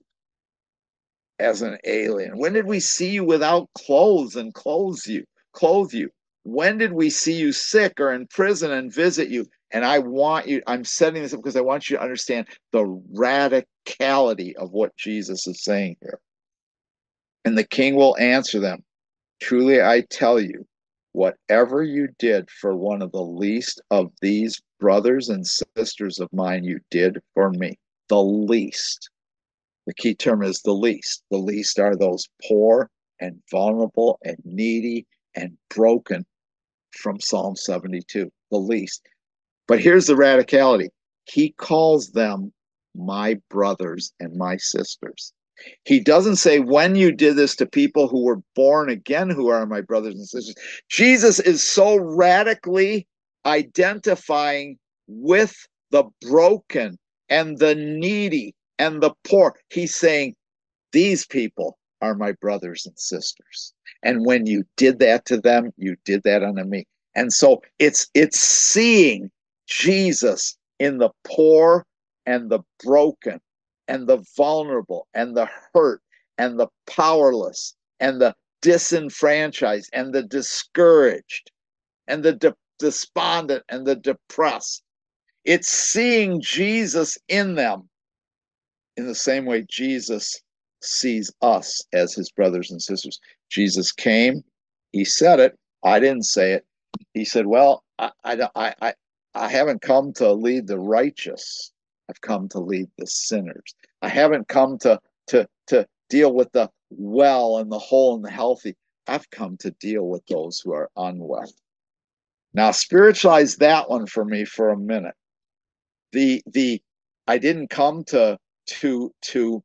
as an alien? When did we see you without clothes and clothe you, clothe you? When did we see you sick or in prison and visit you? And I want you, I'm setting this up because I want you to understand the radicality of what Jesus is saying here. And the king will answer them, truly I tell you, whatever you did for one of the least of these brothers and sisters of mine, you did for me. The least. The key term is the least. The least are those poor and vulnerable and needy and broken from Psalm seventy-two. The least. But here's the radicality. He calls them my brothers and my sisters. He doesn't say when you did this to people who were born again, who are my brothers and sisters. Jesus is so radically identifying with the broken and the needy and the poor. He's saying, these people are my brothers and sisters. And when you did that to them, you did that unto me. And so it's it's seeing Jesus in the poor and the broken and the vulnerable and the hurt and the powerless and the disenfranchised and the discouraged and the de- despondent and the depressed. It's seeing Jesus in them in the same way Jesus sees us as his brothers and sisters. Jesus came, he said it, I didn't say it. He said, well, I, I, I, I haven't come to lead the righteous. I've come to lead the sinners. I haven't come to, to, to deal with the well and the whole and the healthy. I've come to deal with those who are unwell. Now, spiritualize that one for me for a minute. The, the, I didn't come to, to, to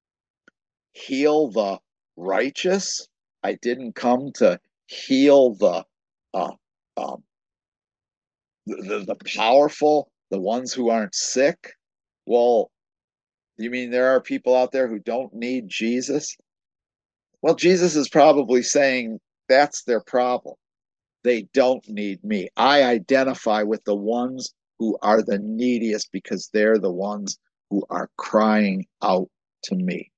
heal the righteous. I didn't come to heal the, uh, um, the, the powerful, the ones who aren't sick. Well, you mean there are people out there who don't need Jesus? Well, Jesus is probably saying that's their problem. They don't need me. I identify with the ones who are the neediest because they're the ones who are crying out to me.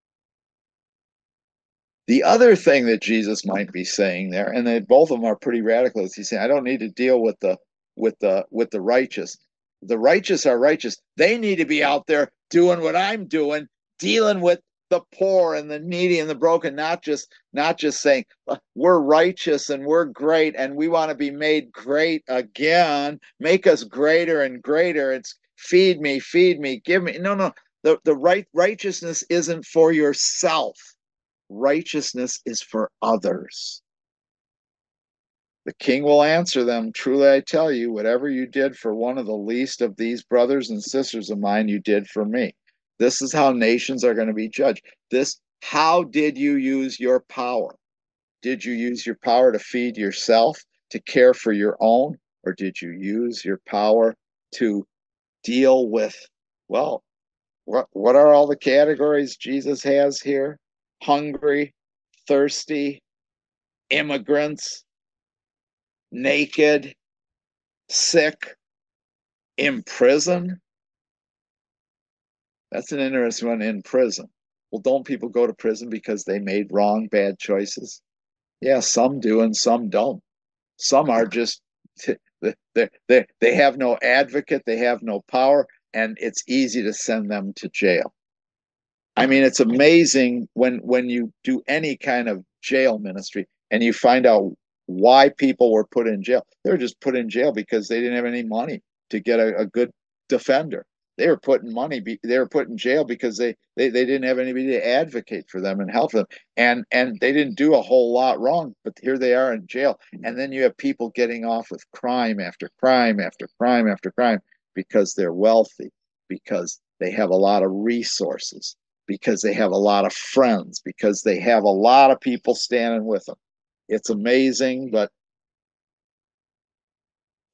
The other thing that Jesus might be saying there, and they, both of them are pretty radical, is he's saying, I don't need to deal with the with the with the righteous. The righteous are righteous. They need to be out there doing what I'm doing, dealing with the poor and the needy and the broken, not just not just saying we're righteous and we're great and we want to be made great again. Make us greater and greater. It's feed me, feed me, give me. No, no. The the right righteousness isn't for yourself. Righteousness is for others. The king will answer them, truly I tell you, whatever you did for one of the least of these brothers and sisters of mine, you did for me. This is how nations are going to be judged. This, how did you use your power? Did you use your power to feed yourself, to care for your own, or did you use your power to deal with, well, what, what are all the categories Jesus has here? Hungry, thirsty, immigrants, naked, sick, in prison. That's an interesting one, in prison. Well, don't people go to prison because they made wrong, bad choices? Yeah, some do and some don't. Some are just, they, they, they have no advocate, they have no power, and it's easy to send them to jail. I mean, it's amazing when when you do any kind of jail ministry and you find out why people were put in jail. They were just put in jail because they didn't have any money to get a, a good defender. They were put in money. They were put in jail because they, they they didn't have anybody to advocate for them and help them. And and they didn't do a whole lot wrong, but here they are in jail. And then you have people getting off with crime after crime after crime after crime because they're wealthy, because they have a lot of resources, because they have a lot of friends, because they have a lot of people standing with them. It's amazing, but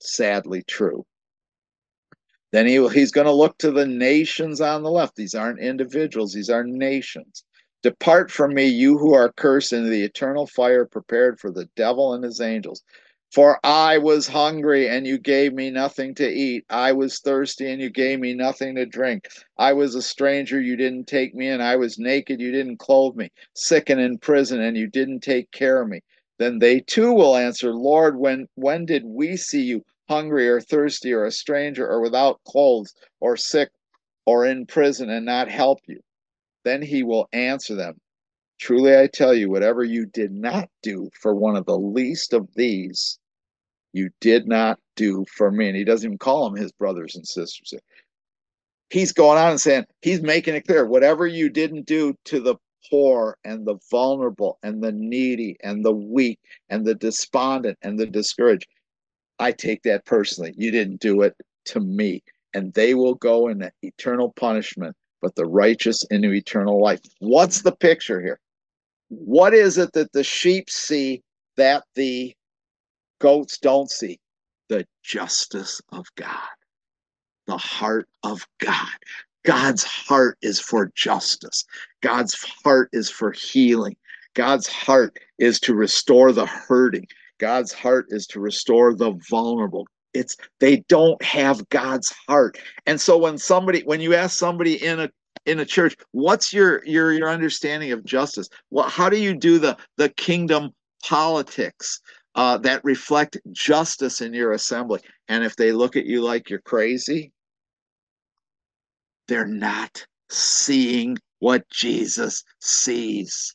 sadly true. Then he, he's going to look to the nations on the left. These aren't individuals, these are nations. Depart from me, you who are cursed, into the eternal fire prepared for the devil and his angels. For I was hungry, and you gave me nothing to eat. I was thirsty, and you gave me nothing to drink. I was a stranger, you didn't take me in. I was naked, you didn't clothe me. Sick and in prison, and you didn't take care of me. Then they too will answer, Lord, when, when did we see you hungry or thirsty or a stranger or without clothes or sick or in prison and not help you? Then he will answer them, truly I tell you, whatever you did not do for one of the least of these, you did not do for me. And he doesn't even call them his brothers and sisters. He's going on and saying, he's making it clear, whatever you didn't do to the poor and the vulnerable and the needy and the weak and the despondent and the discouraged, I take that personally. You didn't do it to me. And they will go into eternal punishment, but the righteous into eternal life. What's the picture here? What is it that the sheep see that the goats don't see? The justice of God, the heart of God. God's heart is for justice. God's heart is for healing. God's heart is to restore the hurting. God's heart is to restore the vulnerable. It's they don't have God's heart. And so when somebody, when you ask somebody in a in a church, what's your your your understanding of justice? Well, how do you do the the kingdom politics uh, that reflect justice in your assembly? And if they look at you like you're crazy, they're not seeing what Jesus sees.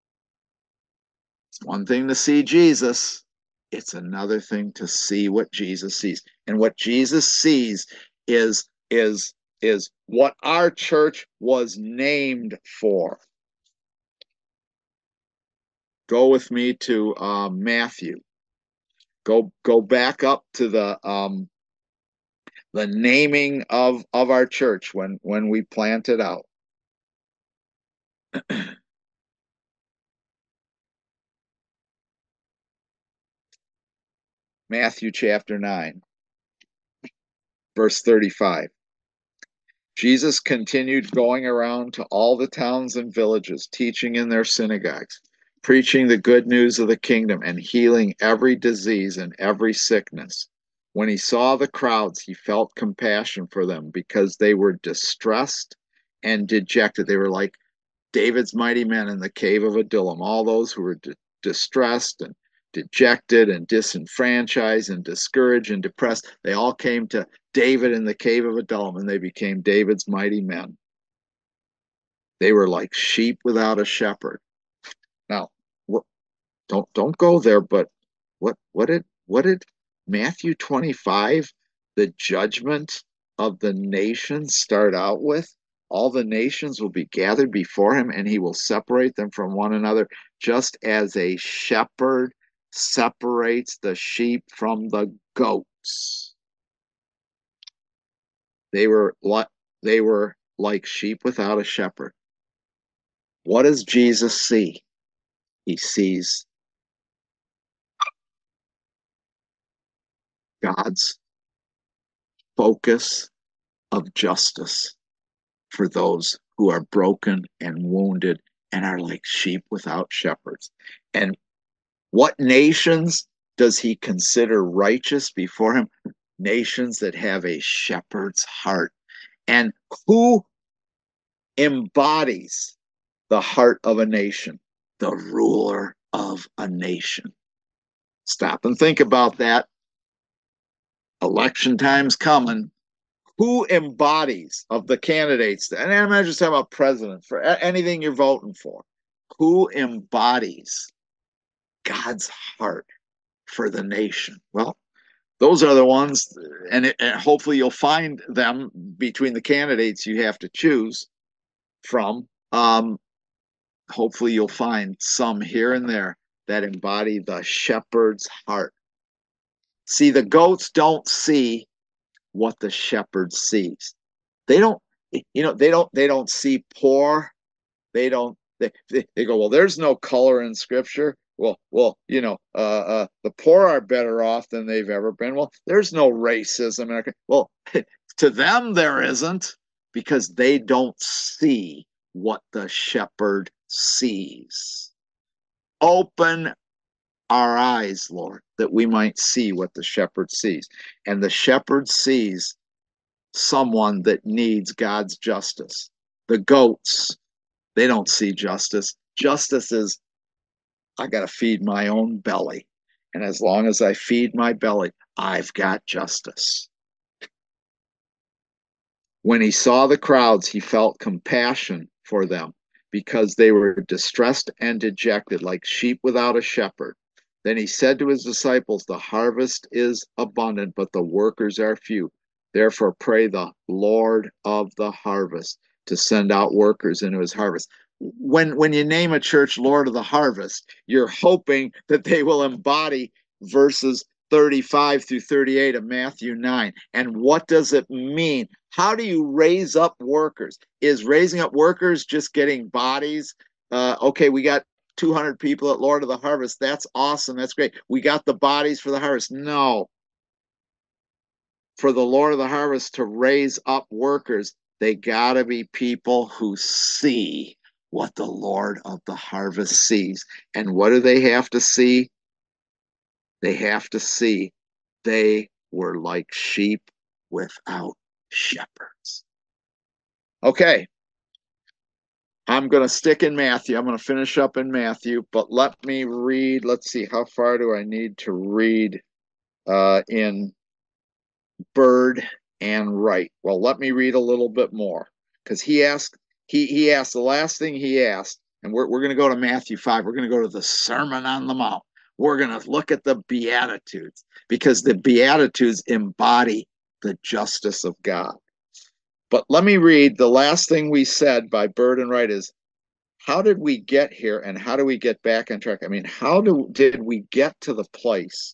It's one thing to see Jesus. It's another thing to see what Jesus sees. And what Jesus sees is, is, is what our church was named for. Go with me to uh, Matthew. Go go back up to the um, the naming of, of our church when, when we planted out. Matthew chapter nine, verse thirty-five. Jesus continued going around to all the towns and villages, teaching in their synagogues, preaching the good news of the kingdom, and healing every disease and every sickness. When he saw the crowds, he felt compassion for them because they were distressed and dejected. They were like David's mighty men in the cave of Adullam, all those who were di- distressed and dejected and disenfranchised and discouraged and depressed. They all came to David in the cave of Adullam, and they became David's mighty men. They were like sheep without a shepherd. Now, what, don't don't go there. But what what did what did Matthew twenty-five, the judgment of the nations, start out with? All the nations will be gathered before him, and he will separate them from one another, just as a shepherd separates the sheep from the goats. They were like they were like sheep without a shepherd. What does Jesus see? He sees God's focus of justice for those who are broken and wounded and are like sheep without shepherds. And what nations does he consider righteous before him? Nations that have a shepherd's heart. And who embodies the heart of a nation? The ruler of a nation. Stop and think about that. Election time's coming. Who embodies of the candidates, and I'm not just talking about president, for anything you're voting for, who embodies God's heart for the nation? Well, those are the ones, and, it, and hopefully you'll find them between the candidates you have to choose from. Um, hopefully you'll find some here and there that embody the shepherd's heart. See, the goats don't see what the shepherd sees. They don't, you know, they don't, they don't see poor. They don't, they, they, they go, well, there's no color in scripture. well, well, you know, uh, uh, the poor are better off than they've ever been. Well, there's no racism. Well, to them there isn't, because they don't see what the shepherd sees. Open our eyes, Lord, that we might see what the shepherd sees. And the shepherd sees someone that needs God's justice. The goats, they don't see justice. Justice is, I got to feed my own belly. And as long as I feed my belly, I've got justice. When he saw the crowds, he felt compassion for them because they were distressed and dejected, like sheep without a shepherd. Then he said to his disciples, the harvest is abundant, but the workers are few. Therefore, pray the Lord of the harvest to send out workers into his harvest. When, when you name a church Lord of the Harvest, you're hoping that they will embody verses thirty-five through thirty-eight of Matthew nine. And what does it mean? How do you raise up workers? Is raising up workers just getting bodies? Uh, okay, we got two hundred people at Lord of the Harvest. That's awesome. That's great. We got the bodies for the harvest. No. For the Lord of the Harvest to raise up workers, they got to be people who see what the Lord of the Harvest sees. And what do they have to see? They have to see they were like sheep without shepherds. Okay, I'm going to stick in Matthew. I'm going to finish up in Matthew, but let me read. Let's see, how far do I need to read uh, in Bird and Wright? Well, let me read a little bit more, because he asked, he, he asked, the last thing he asked, and we're, we're going to go to Matthew five. We're going to go to the Sermon on the Mount. We're going to look at the Beatitudes, because the Beatitudes embody the justice of God. But let me read the last thing we said by Bird and Wright is, how did we get here and how do we get back on track? I mean, how do, did we get to the place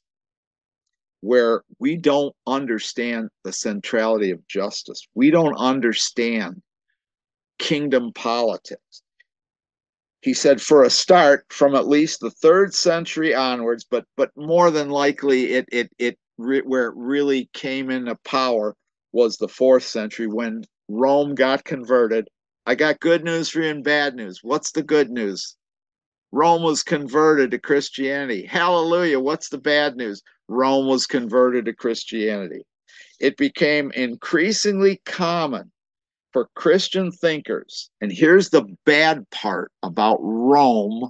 where we don't understand the centrality of justice? We don't understand kingdom politics. He said, for a start, from at least the third century onwards, but but more than likely, it it it where it really came into power was the fourth century, when Rome got converted. I got good news for you and bad news. What's the good news? Rome was converted to Christianity. Hallelujah. What's the bad news? Rome was converted to Christianity. It became increasingly common for Christian thinkers, and here's the bad part about Rome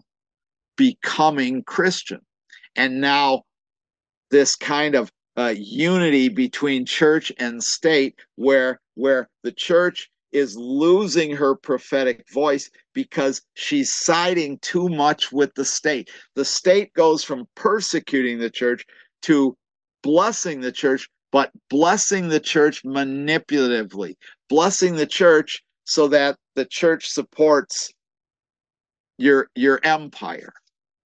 becoming Christian, and now this kind of uh, unity between church and state, where where the church is losing her prophetic voice because she's siding too much with the state. The state goes from persecuting the church to blessing the church, but blessing the church manipulatively, blessing the church so that the church supports your your empire.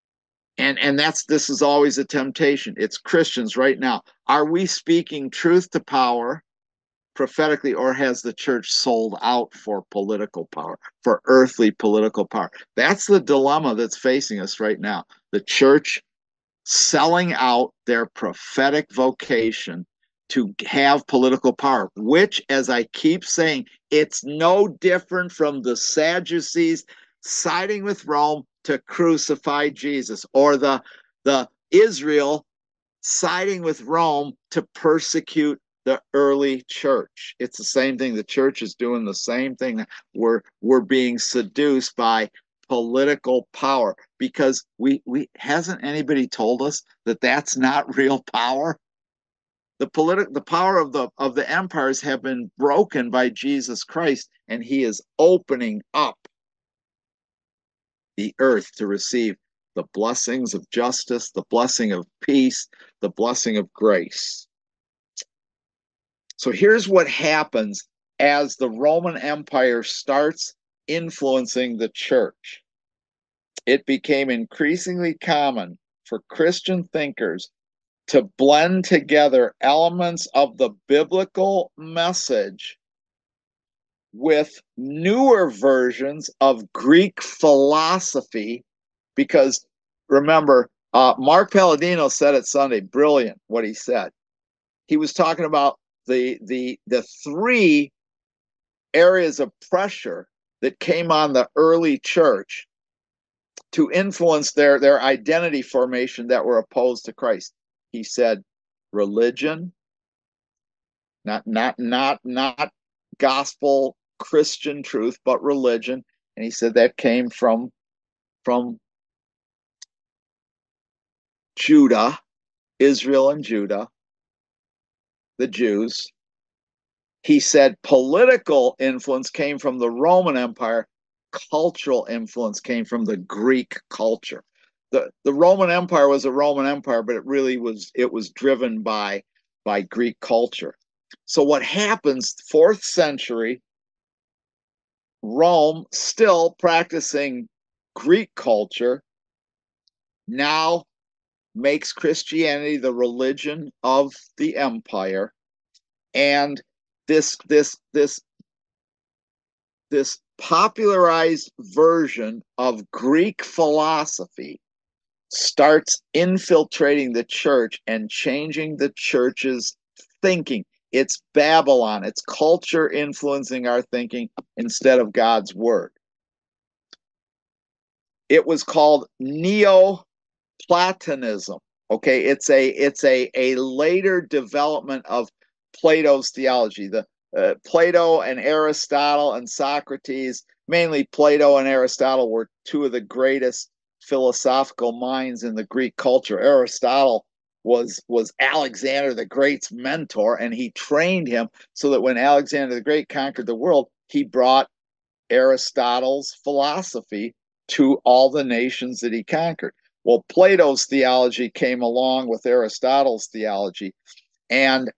And and that's this is always a temptation. It's Christians right now. Are we speaking truth to power prophetically, or has the church sold out for political power, for earthly political power? That's the dilemma that's facing us right now. The church selling out their prophetic vocation to have political power, which, as I keep saying, it's no different from the Sadducees siding with Rome to crucify Jesus, or the, the Israel siding with Rome to persecute the early church. It's the same thing. The church is doing the same thing. We're, we're being seduced by political power, because we we hasn't anybody told us that that's not real power? The political the power of the of the empires have been broken by Jesus Christ, and he is opening up the earth to receive the blessings of justice, the blessing of peace, the blessing of grace. So here's what happens as the Roman Empire starts influencing the church. It became increasingly common for Christian thinkers to blend together elements of the biblical message with newer versions of Greek philosophy, because remember, uh, Mark Palladino said it Sunday, brilliant what he said. He was talking about the the the three areas of pressure that came on the early church to influence their their identity formation that were opposed to Christ. He said religion, not not not not gospel Christian truth, but religion. And he said that came from from Judah, Israel and Judah, the Jews. He said political influence came from the Roman Empire. Cultural influence came from the Greek culture. The, the Roman Empire was a Roman Empire, but it really was it was driven by, by Greek culture. So what happens, fourth century, Rome, still practicing Greek culture, now makes Christianity the religion of the empire. And this this this this popularized version of Greek philosophy starts infiltrating the church and changing the church's thinking. It's Babylon, it's culture influencing our thinking instead of God's word. It was called Neoplatonism. Okay, it's a it's a a later development of Plato's theology. The uh, Plato and Aristotle and Socrates, mainly Plato and Aristotle, were two of the greatest philosophical minds in the Greek culture. Aristotle was was Alexander the Great's mentor, and he trained him so that when Alexander the Great conquered the world, he brought Aristotle's philosophy to all the nations that he conquered. Well, Plato's theology came along with Aristotle's theology, and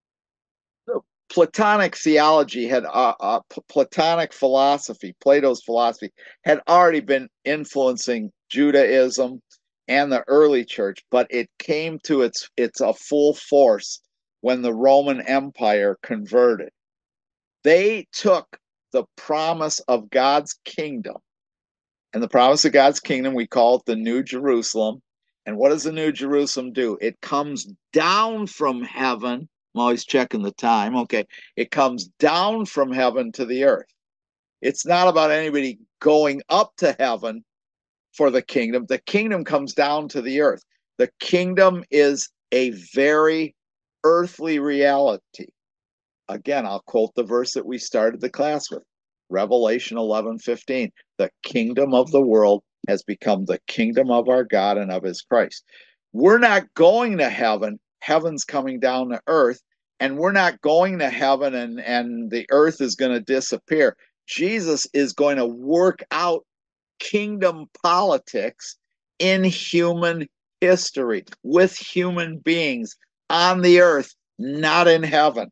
Platonic theology had uh, uh, Platonic philosophy, Plato's philosophy, had already been influencing Judaism and the early church, but it came to its its a full force when the Roman Empire converted. They took the promise of God's kingdom, and the promise of God's kingdom, we call it the New Jerusalem. And what does the New Jerusalem do? It comes down from heaven. I'm always checking the time. Okay. It comes down from heaven to the earth. It's not about anybody going up to heaven for the kingdom. The kingdom comes down to the earth. The kingdom is a very earthly reality. Again, I'll quote the verse that we started the class with, Revelation eleven fifteen. The kingdom of the world has become the kingdom of our God and of his Christ. We're not going to heaven. Heaven's coming down to earth, and we're not going to heaven and, and the earth is going to disappear. Jesus is going to work out kingdom politics in human history with human beings on the earth, not in heaven.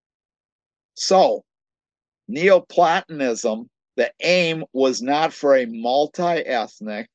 So, Neoplatonism, the aim was not for a multi-ethnic,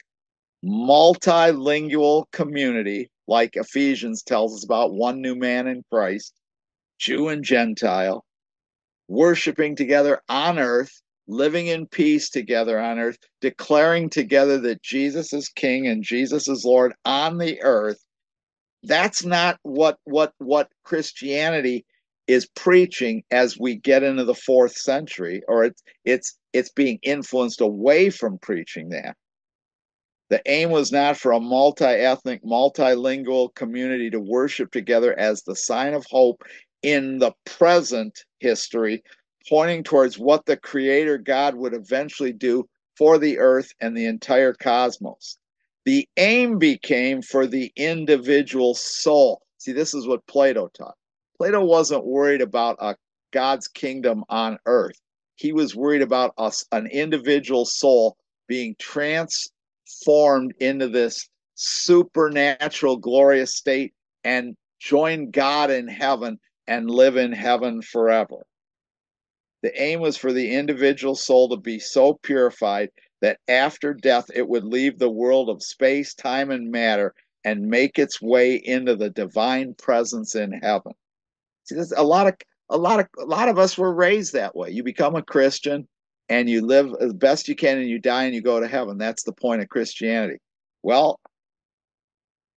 multilingual community like Ephesians tells us about, one new man in Christ, Jew and Gentile, worshiping together on earth, living in peace together on earth, declaring together that Jesus is King and Jesus is Lord on the earth. That's not what what what Christianity is preaching as we get into the fourth century, or it's it's it's being influenced away from preaching that. The aim was not for a multi-ethnic, multilingual community to worship together as the sign of hope in the present history, pointing towards what the Creator God would eventually do for the earth and the entire cosmos. The aim became for the individual soul. See, this is what Plato taught. Plato wasn't worried about a God's kingdom on earth. He was worried about us, an individual soul being transformed into this supernatural, glorious state and join God in heaven and live in heaven forever. The aim was for the individual soul to be so purified that after death it would leave the world of space, time, and matter and make its way into the divine presence in heaven. See, there's a lot of a lot of a lot of us were raised that way. You become a Christian and you live as best you can and you die and you go to heaven. That's the point of Christianity. Well,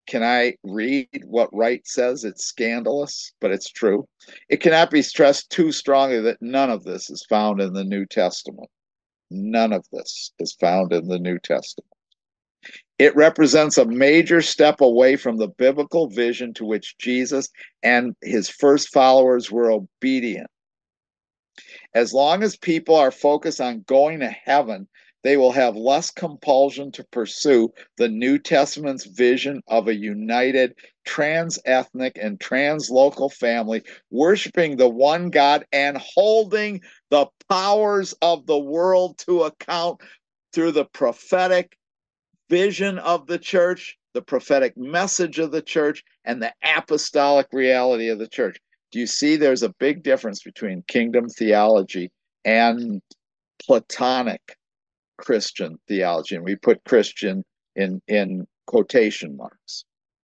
can I read what Wright says? It's scandalous, but it's true. It cannot be stressed too strongly that none of this is found in the New Testament. None of this is found in the New Testament. It represents a major step away from the biblical vision to which Jesus and his first followers were obedient. As long as people are focused on going to heaven, they will have less compulsion to pursue the New Testament's vision of a united, trans-ethnic, and trans-local family, worshiping the one God and holding the powers of the world to account through the prophetic vision of the church, the prophetic message of the church, and the apostolic reality of the church. Do you see there's a big difference between kingdom theology and Platonic Christian theology? And we put Christian in, in quotation marks.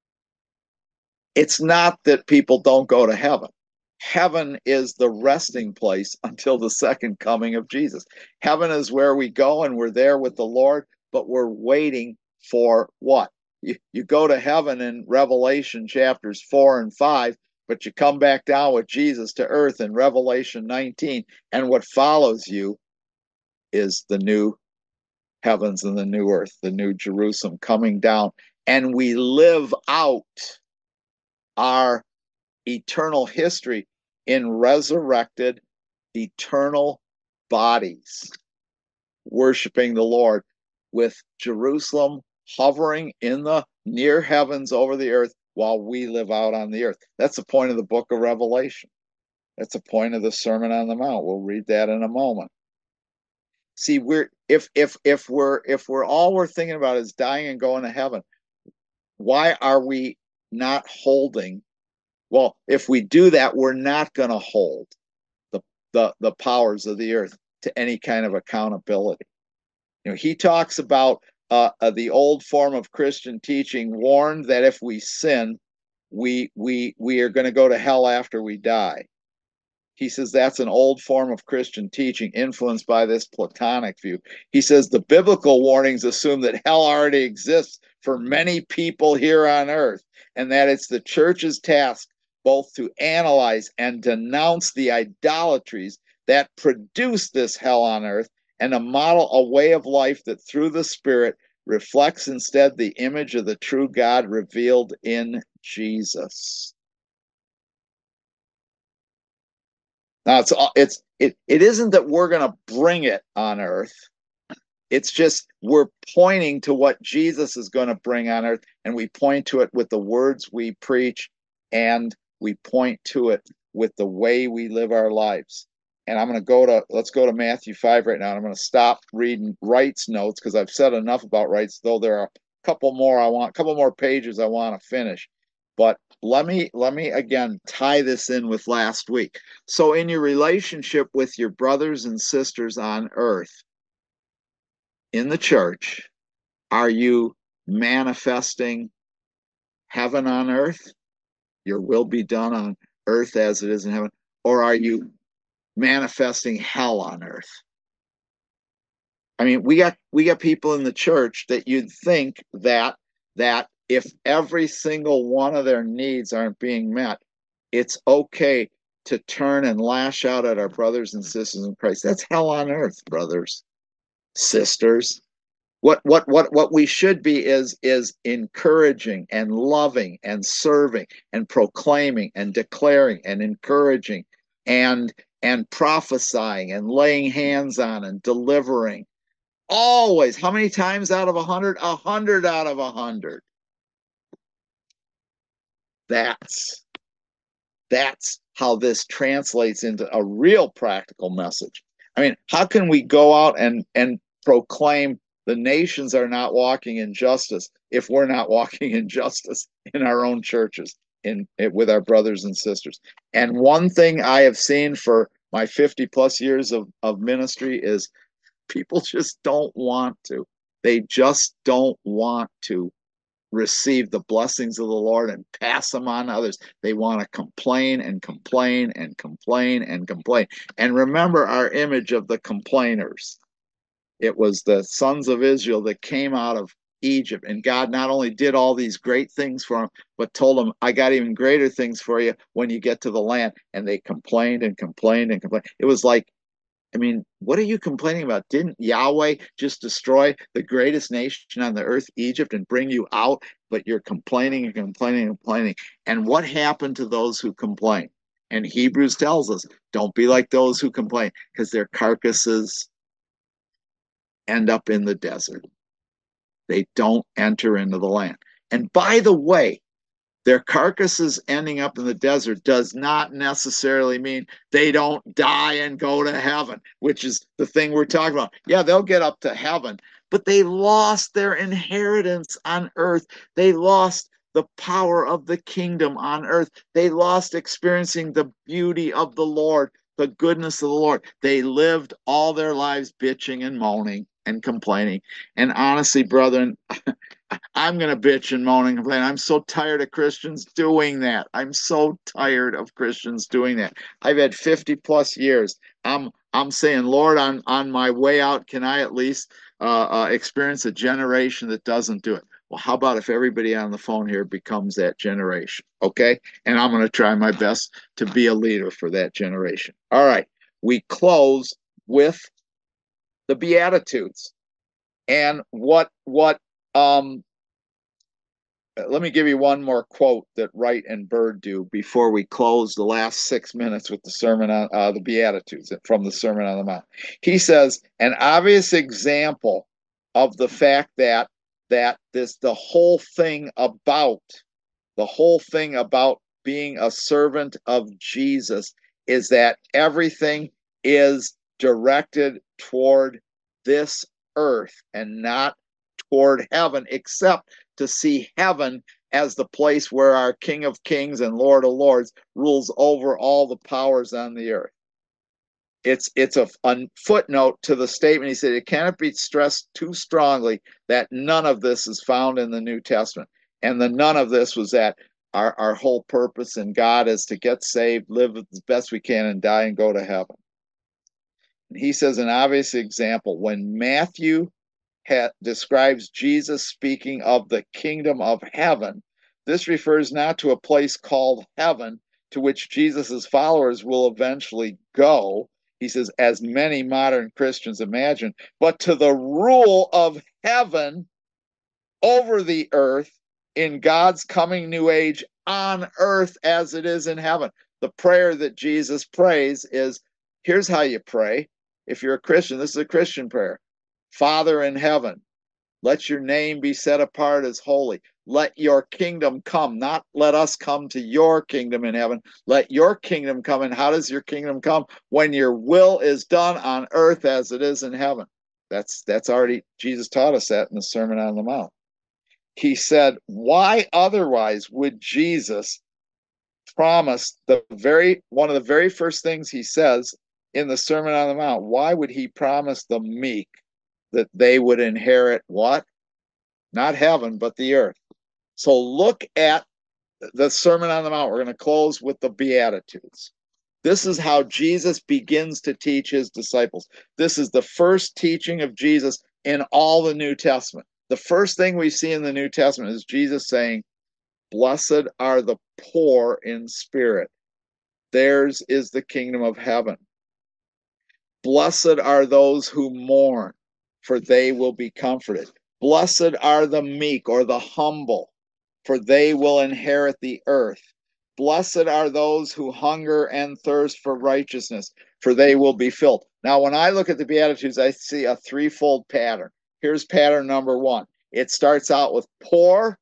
It's not that people don't go to heaven. Heaven is the resting place until the second coming of Jesus. Heaven is where we go and we're there with the Lord, but we're waiting for what? You, you go to heaven in Revelation chapters four and five, but you come back down with Jesus to earth in Revelation nineteen, and what follows you is the new heavens and the new earth, the new Jerusalem coming down, and we live out our eternal history in resurrected eternal bodies, worshiping the Lord, with Jerusalem hovering in the near heavens over the earth while we live out on the earth. That's the point of the book of Revelation. That's the point of the Sermon on the Mount. We'll read that in a moment. See, we're if if if we're if we're all we're thinking about is dying and going to heaven, why are we not holding? Well, if we do that, we're not going to hold the, the the powers of the earth to any kind of accountability. You know, he talks about uh, uh, the old form of Christian teaching warned that if we sin, we we we are going to go to hell after we die. He says that's an old form of Christian teaching influenced by this Platonic view. He says the biblical warnings assume that hell already exists for many people here on earth, and that it's the church's task both to analyze and denounce the idolatries that produce this hell on earth, and to model a way of life that through the Spirit reflects instead the image of the true God revealed in Jesus. Now it's it's it it isn't that we're going to bring it on earth. It's just we're pointing to what Jesus is going to bring on earth, and we point to it with the words we preach, and we point to it with the way we live our lives. And I'm going to go to, let's go to Matthew five right now. And I'm going to stop reading Wright's notes because I've said enough about Wright's, though there are a couple more I want, a couple more pages I want to finish. But let me, let me again tie this in with last week. So in your relationship with your brothers and sisters on earth, in the church, are you manifesting heaven on earth? Your will be done on earth as it is in heaven? Or are you manifesting hell on earth? I mean, we got we got people in the church that you'd think that that if every single one of their needs aren't being met, it's okay to turn and lash out at our brothers and sisters in Christ. That's hell on earth, brothers, sisters. What what what what we should be is is encouraging and loving and serving and proclaiming and declaring and encouraging and and prophesying and laying hands on and delivering. Always. How many times out of a hundred? A hundred out of a hundred. That's that's how this translates into a real practical message. I mean, how can we go out and and proclaim the nations are not walking in justice if we're not walking in justice in our own churches, in, in with our brothers and sisters? And one thing I have seen for my fifty plus years of, of ministry is people just don't want to. They just don't want to receive the blessings of the Lord and pass them on to others. They want to complain and complain and complain and complain. And remember our image of the complainers. It was the sons of Israel that came out of Egypt. And God not only did all these great things for them, but told them, I got even greater things for you when you get to the land. And they complained and complained and complained. It was like, I mean, what are you complaining about? Didn't Yahweh just destroy the greatest nation on the earth, Egypt, and bring you out? But you're complaining and complaining and complaining. And what happened to those who complain? And Hebrews tells us, don't be like those who complain, because their carcasses end up in the desert. They don't enter into the land. And by the way, their carcasses ending up in the desert does not necessarily mean they don't die and go to heaven, which is the thing we're talking about. Yeah, they'll get up to heaven, but they lost their inheritance on earth. They lost the power of the kingdom on earth. They lost experiencing the beauty of the Lord, the goodness of the Lord. They lived all their lives bitching and moaning and complaining. And honestly, brethren, I'm going to bitch and moan and complain. I'm so tired of Christians doing that. I'm so tired of Christians doing that. I've had fifty plus years. I'm I'm saying, Lord, on on my way out, can I at least uh, uh, experience a generation that doesn't do it? Well, how about if everybody on the phone here becomes that generation? Okay, and I'm going to try my best to be a leader for that generation. All right, we close with the Beatitudes, and what what um let me give you one more quote that Wright and Bird do before we close the last six minutes with the sermon on uh, the Beatitudes from the Sermon on the Mount. He says, an obvious example of the fact that that this the whole thing about the whole thing about being a servant of Jesus is that everything is directed toward this earth and not toward heaven, except to see heaven as the place where our King of Kings and Lord of Lords rules over all the powers on the earth. It's it's a, a footnote to the statement. He said it cannot be stressed too strongly that none of this is found in the New Testament. And the none of this was that our, our whole purpose in God is to get saved, live as best we can, and die and go to heaven. And he says an obvious example, when Matthew Ha, describes Jesus speaking of the kingdom of heaven, this refers not to a place called heaven to which Jesus's followers will eventually go, he says, as many modern Christians imagine, but to the rule of heaven over the earth in God's coming new age on earth as it is in heaven. The prayer that Jesus prays is, here's how you pray. If you're a Christian, this is a Christian prayer. Father in heaven, let your name be set apart as holy. Let your kingdom come, not let us come to your kingdom in heaven. Let your kingdom come. And how does your kingdom come? When your will is done on earth as it is in heaven. That's that's already, Jesus taught us that in the Sermon on the Mount. He said, why otherwise would Jesus promise the very, one of the very first things he says in the Sermon on the Mount, why would he promise the meek that they would inherit what? Not heaven, but the earth. So look at the Sermon on the Mount. We're going to close with the Beatitudes. This is how Jesus begins to teach his disciples. This is the first teaching of Jesus in all the New Testament. The first thing we see in the New Testament is Jesus saying, blessed are the poor in spirit. Theirs is the kingdom of heaven. Blessed are those who mourn, for they will be comforted. Blessed are the meek or the humble, for they will inherit the earth. Blessed are those who hunger and thirst for righteousness, for they will be filled. Now, when I look at the Beatitudes, I see a threefold pattern. Here's pattern number one. It starts out with poor,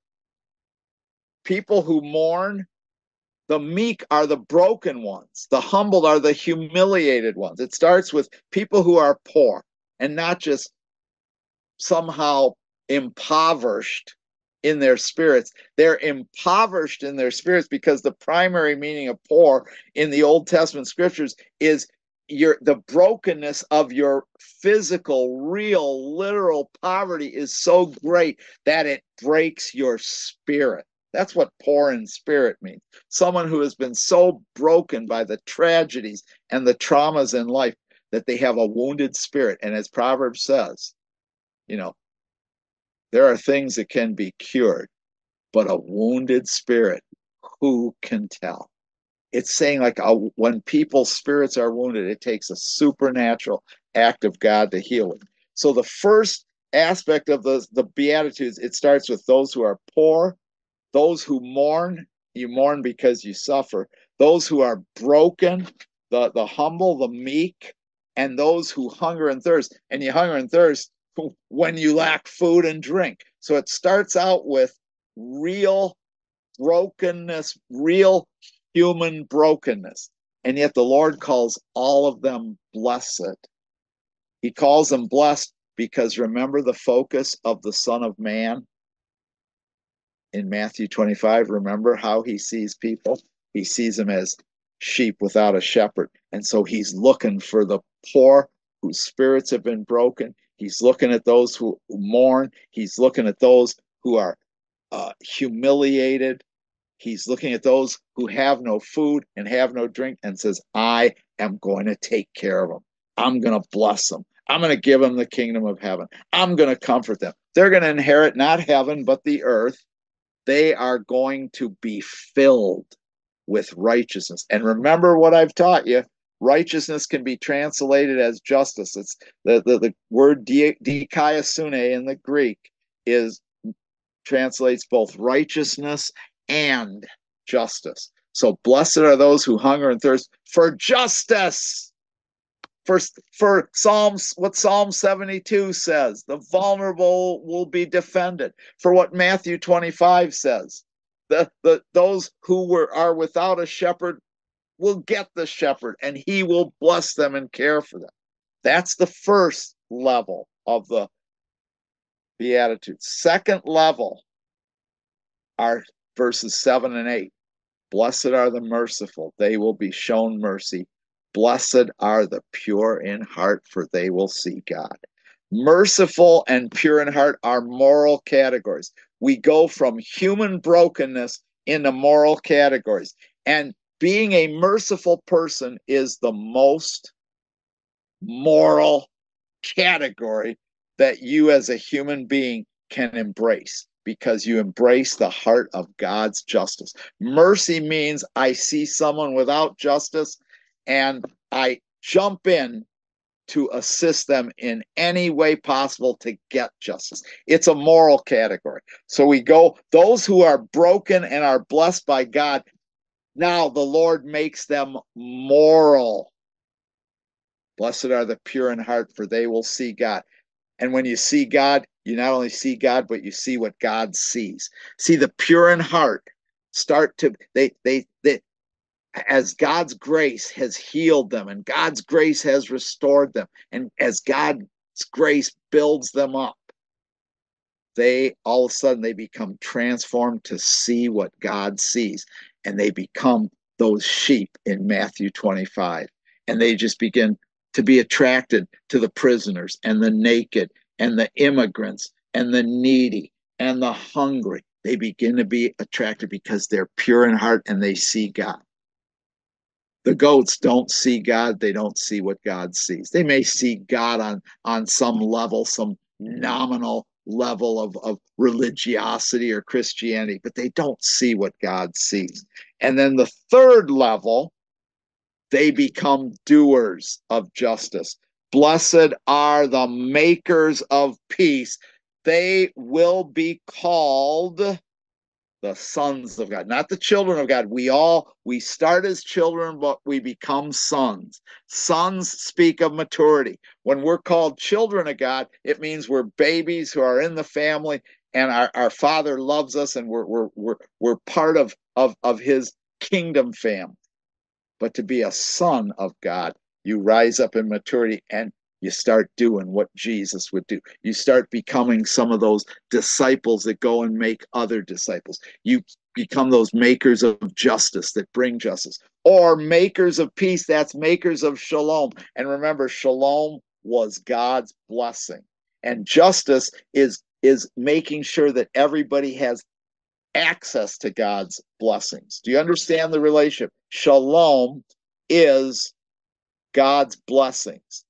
people who mourn. The meek are the broken ones. The humbled are the humiliated ones. It starts with people who are poor and not just somehow impoverished in their spirits. They're impoverished in their spirits because the primary meaning of poor in the Old Testament scriptures is your the brokenness of your physical, real, literal poverty is so great that it breaks your spirit. That's what poor in spirit means. Someone who has been so broken by the tragedies and the traumas in life that they have a wounded spirit. And as Proverbs says, you know, There are things that can be cured, but a wounded spirit, who can tell? It's saying like a, when people's spirits are wounded, it takes a supernatural act of God to heal it. So the first aspect of the, the Beatitudes, it starts with those who are poor, those who mourn, you mourn because you suffer, those who are broken, the, the humble, the meek, and those who hunger and thirst. And you hunger and thirst when you lack food and drink. So it starts out with real brokenness, real human brokenness. And yet the Lord calls all of them blessed. He calls them blessed because remember the focus of the Son of Man in Matthew twenty-five. Remember how he sees people? He sees them as sheep without a shepherd. And so he's looking for the poor whose spirits have been broken. He's looking at those who mourn. He's looking at those who are uh, humiliated. He's looking at those who have no food and have no drink and says, I am going to take care of them. I'm going to bless them. I'm going to give them the kingdom of heaven. I'm going to comfort them. They're going to inherit not heaven, but the earth. They are going to be filled with righteousness. And remember what I've taught you. Righteousness can be translated as justice. It's the, the, the word dikaiosune in the Greek is translates both righteousness and justice. So blessed are those who hunger and thirst for justice. For, for Psalms, what Psalm seventy-two says, the vulnerable will be defended. For what Matthew twenty-five says, the, the those who were are without a shepherd will get the shepherd, and he will bless them and care for them. That's the first level of the Beatitudes. Second level are verses seven and eight. Blessed are the merciful, they will be shown mercy. Blessed are the pure in heart, for they will see God. Merciful and pure in heart are moral categories. We go from human brokenness into moral categories. And being a merciful person is the most moral category that you as a human being can embrace, because you embrace the heart of God's justice. Mercy means I see someone without justice and I jump in to assist them in any way possible to get justice. It's a moral category. So we go, those who are broken and are blessed by God, now the Lord makes them moral. Blessed are the pure in heart, for they will see God. And when you see God, you not only see God, but you see what God sees. See, the pure in heart start to, they, they, they, as God's grace has healed them and God's grace has restored them, and as God's grace builds them up, they all of a sudden they become transformed to see what God sees, and they become those sheep in Matthew twenty-five, and they just begin to be attracted to the prisoners and the naked and the immigrants and the needy and the hungry. They begin to be attracted because they're pure in heart and they see God. The goats don't see God. They don't see what God sees. They may see God on, on some level, some nominal level of, of religiosity or Christianity, but they don't see what God sees. And then the third level, they become doers of justice. Blessed are the makers of peace. They will be called the sons of God, not the children of God. We all, we start as children, but we become sons. Sons speak of maturity. When we're called children of God, it means we're babies who are in the family and our, our Father loves us and we're, we're, we're, we're part of, of, of his kingdom family. But to be a son of God, you rise up in maturity and you start doing what Jesus would do. You start becoming some of those disciples that go and make other disciples. You become those makers of justice that bring justice, or makers of peace. That's makers of shalom. And remember, shalom was God's blessing. And justice is, is making sure that everybody has access to God's blessings. Do you understand the relationship? Shalom is God's blessings.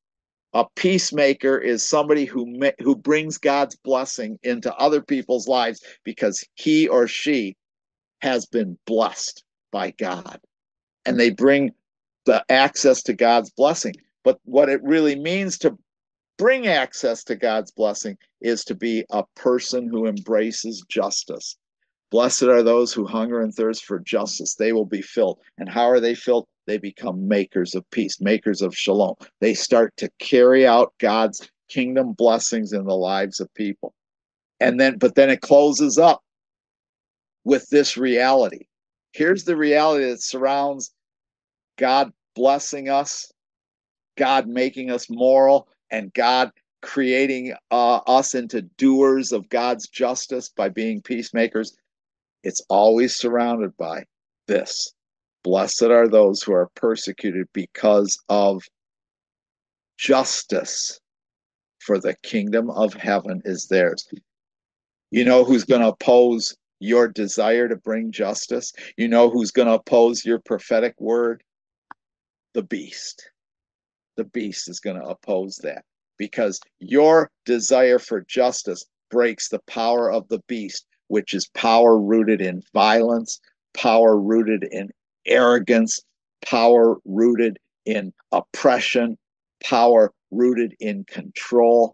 A peacemaker is somebody who who brings God's blessing into other people's lives because he or she has been blessed by God, and they bring the access to God's blessing. But what it really means to bring access to God's blessing is to be a person who embraces justice. Blessed are those who hunger and thirst for justice. They will be filled. And how are they filled? They become makers of peace, makers of shalom. They start to carry out God's kingdom blessings in the lives of people. And then, but then it closes up with this reality. Here's the reality that surrounds God blessing us, God making us moral, and God creating uh, us into doers of God's justice by being peacemakers. It's always surrounded by this. Blessed are those who are persecuted because of justice, for the kingdom of heaven is theirs. You know who's going to oppose your desire to bring justice? You know who's going to oppose your prophetic word? The beast. The beast is going to oppose that because your desire for justice breaks the power of the beast, which is power rooted in violence, power rooted in arrogance, power rooted in oppression, power rooted in control.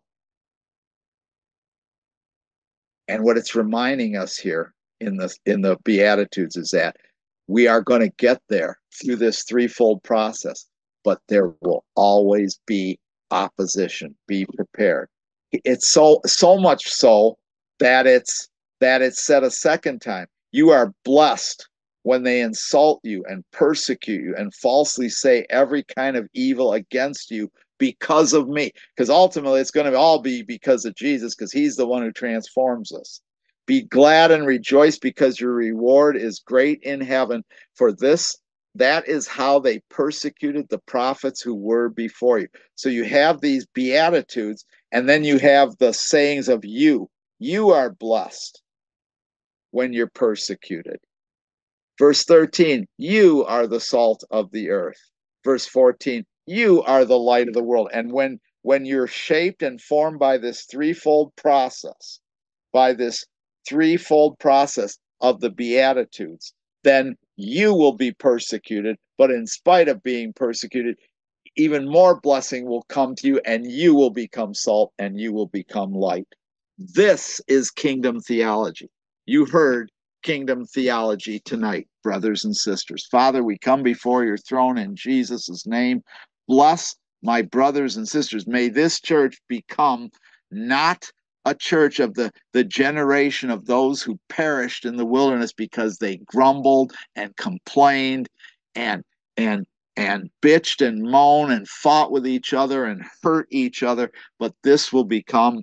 And what it's reminding us here in the in the Beatitudes is that we are going to get there through this threefold process, but there will always be opposition. Be prepared. It's so so much so that it's that it's said a second time. You are blessed when they insult you and persecute you and falsely say every kind of evil against you because of me. Because ultimately it's going to all be because of Jesus, because he's the one who transforms us. Be glad and rejoice because your reward is great in heaven. For this, that is how they persecuted the prophets who were before you. So you have these Beatitudes, and then you have the sayings of you. You are blessed when you're persecuted. Verse thirteen, you are the salt of the earth. Verse fourteen, you are the light of the world. And when, when you're shaped and formed by this threefold process, by this threefold process of the Beatitudes, then you will be persecuted. But in spite of being persecuted, even more blessing will come to you, and you will become salt and you will become light. This is kingdom theology. You heard kingdom theology tonight, brothers and sisters. Father, we come before your throne in Jesus' name. Bless my brothers and sisters. May this church become not a church of the, the generation of those who perished in the wilderness because they grumbled and complained and and and bitched and moaned and fought with each other and hurt each other, but this will become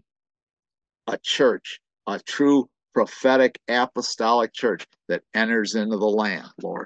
a church, a true prophetic apostolic church that enters into the land, Lord.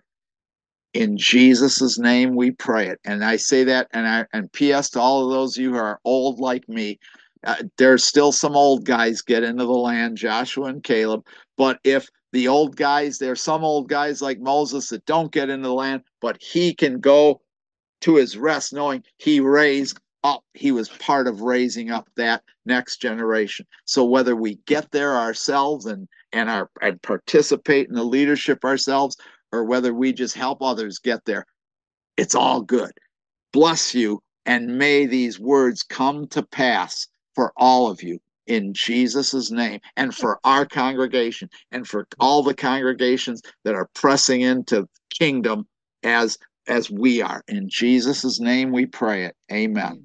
In Jesus' name we pray it. And I say that, and I and P S to all of those of you who are old like me, uh, there's still some old guys get into the land, Joshua and Caleb. But if the old guys, there's some old guys like Moses that don't get into the land, but he can go to his rest knowing he raised up, he was part of raising up that next generation. So whether we get there ourselves and and our and participate in the leadership ourselves, or whether we just help others get there, it's all good. Bless you, and may these words come to pass for all of you in Jesus' name, and for our congregation, and for all the congregations that are pressing into kingdom as as we are. In Jesus' name we pray it. Amen.